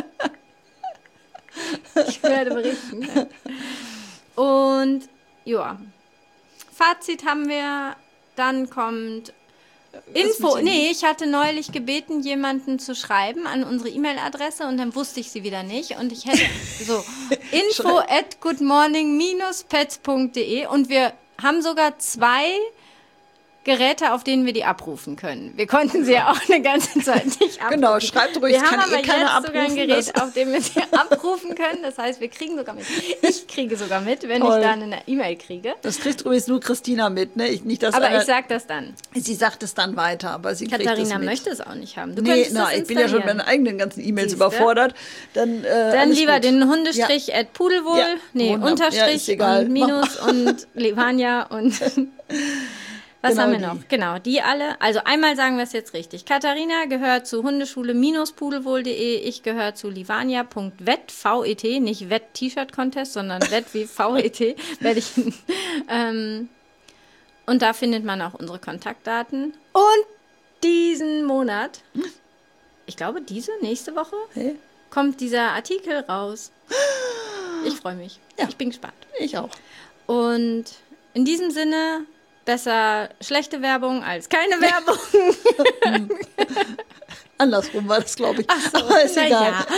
ich werde berichten. Und ja, Fazit haben wir. Dann kommt Info. Nee, ich hatte neulich gebeten, jemanden zu schreiben an unsere E-Mail-Adresse und dann wusste ich sie wieder nicht. Und ich hätte so info at goodmorning pets punkt de und wir haben sogar zwei Geräte, auf denen wir die abrufen können. Wir konnten sie ja auch eine ganze Zeit nicht abrufen. Genau, schreibt ruhig, wir kann haben eh aber keiner jetzt abrufen. sogar ein Gerät, das- auf dem wir sie abrufen können. Das heißt, wir kriegen sogar mit. Ich kriege sogar mit, wenn Toll. ich dann eine E-Mail kriege. Das kriegt übrigens nur Christina mit, ne? Ich, nicht, dass Aber einer, ich sag das dann. sie sagt es dann weiter, aber sie kriegt Katharina es mit. möchte es auch nicht haben. Du Nee, könntest na, es ich bin ja schon mit installieren. meinen eigenen ganzen E-Mails Siehste? überfordert. Dann, äh, Dann alles lieber gut. den Hundestrich Ja. at Pudelwohl, Ja, nee, wunderbar. Ja, Unterstrich ist egal. und Minus und Levania und was Genau haben wir die. noch? Genau, die alle. Also einmal sagen wir es jetzt richtig. Katharina gehört zu hundeschule-pudelwohl punkt de, ich gehöre zu livania punkt vet, V E T, nicht Wett-T-Shirt-Contest, sondern Wett wie V E T, werde ich. ähm, und da findet man auch unsere Kontaktdaten. Und diesen Monat, ich glaube diese, nächste Woche, Hey, kommt dieser Artikel raus. Ich freue mich. Ja. Ich bin gespannt. ich auch. Und in diesem Sinne, besser schlechte Werbung als keine Werbung. Andersrum war das, glaube ich. Ach so, aber ist na egal. ja.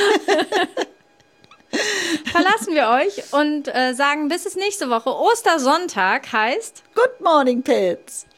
Verlassen wir euch und äh, sagen bis es nächste Woche. Ostersonntag heißt... Good morning, Pets.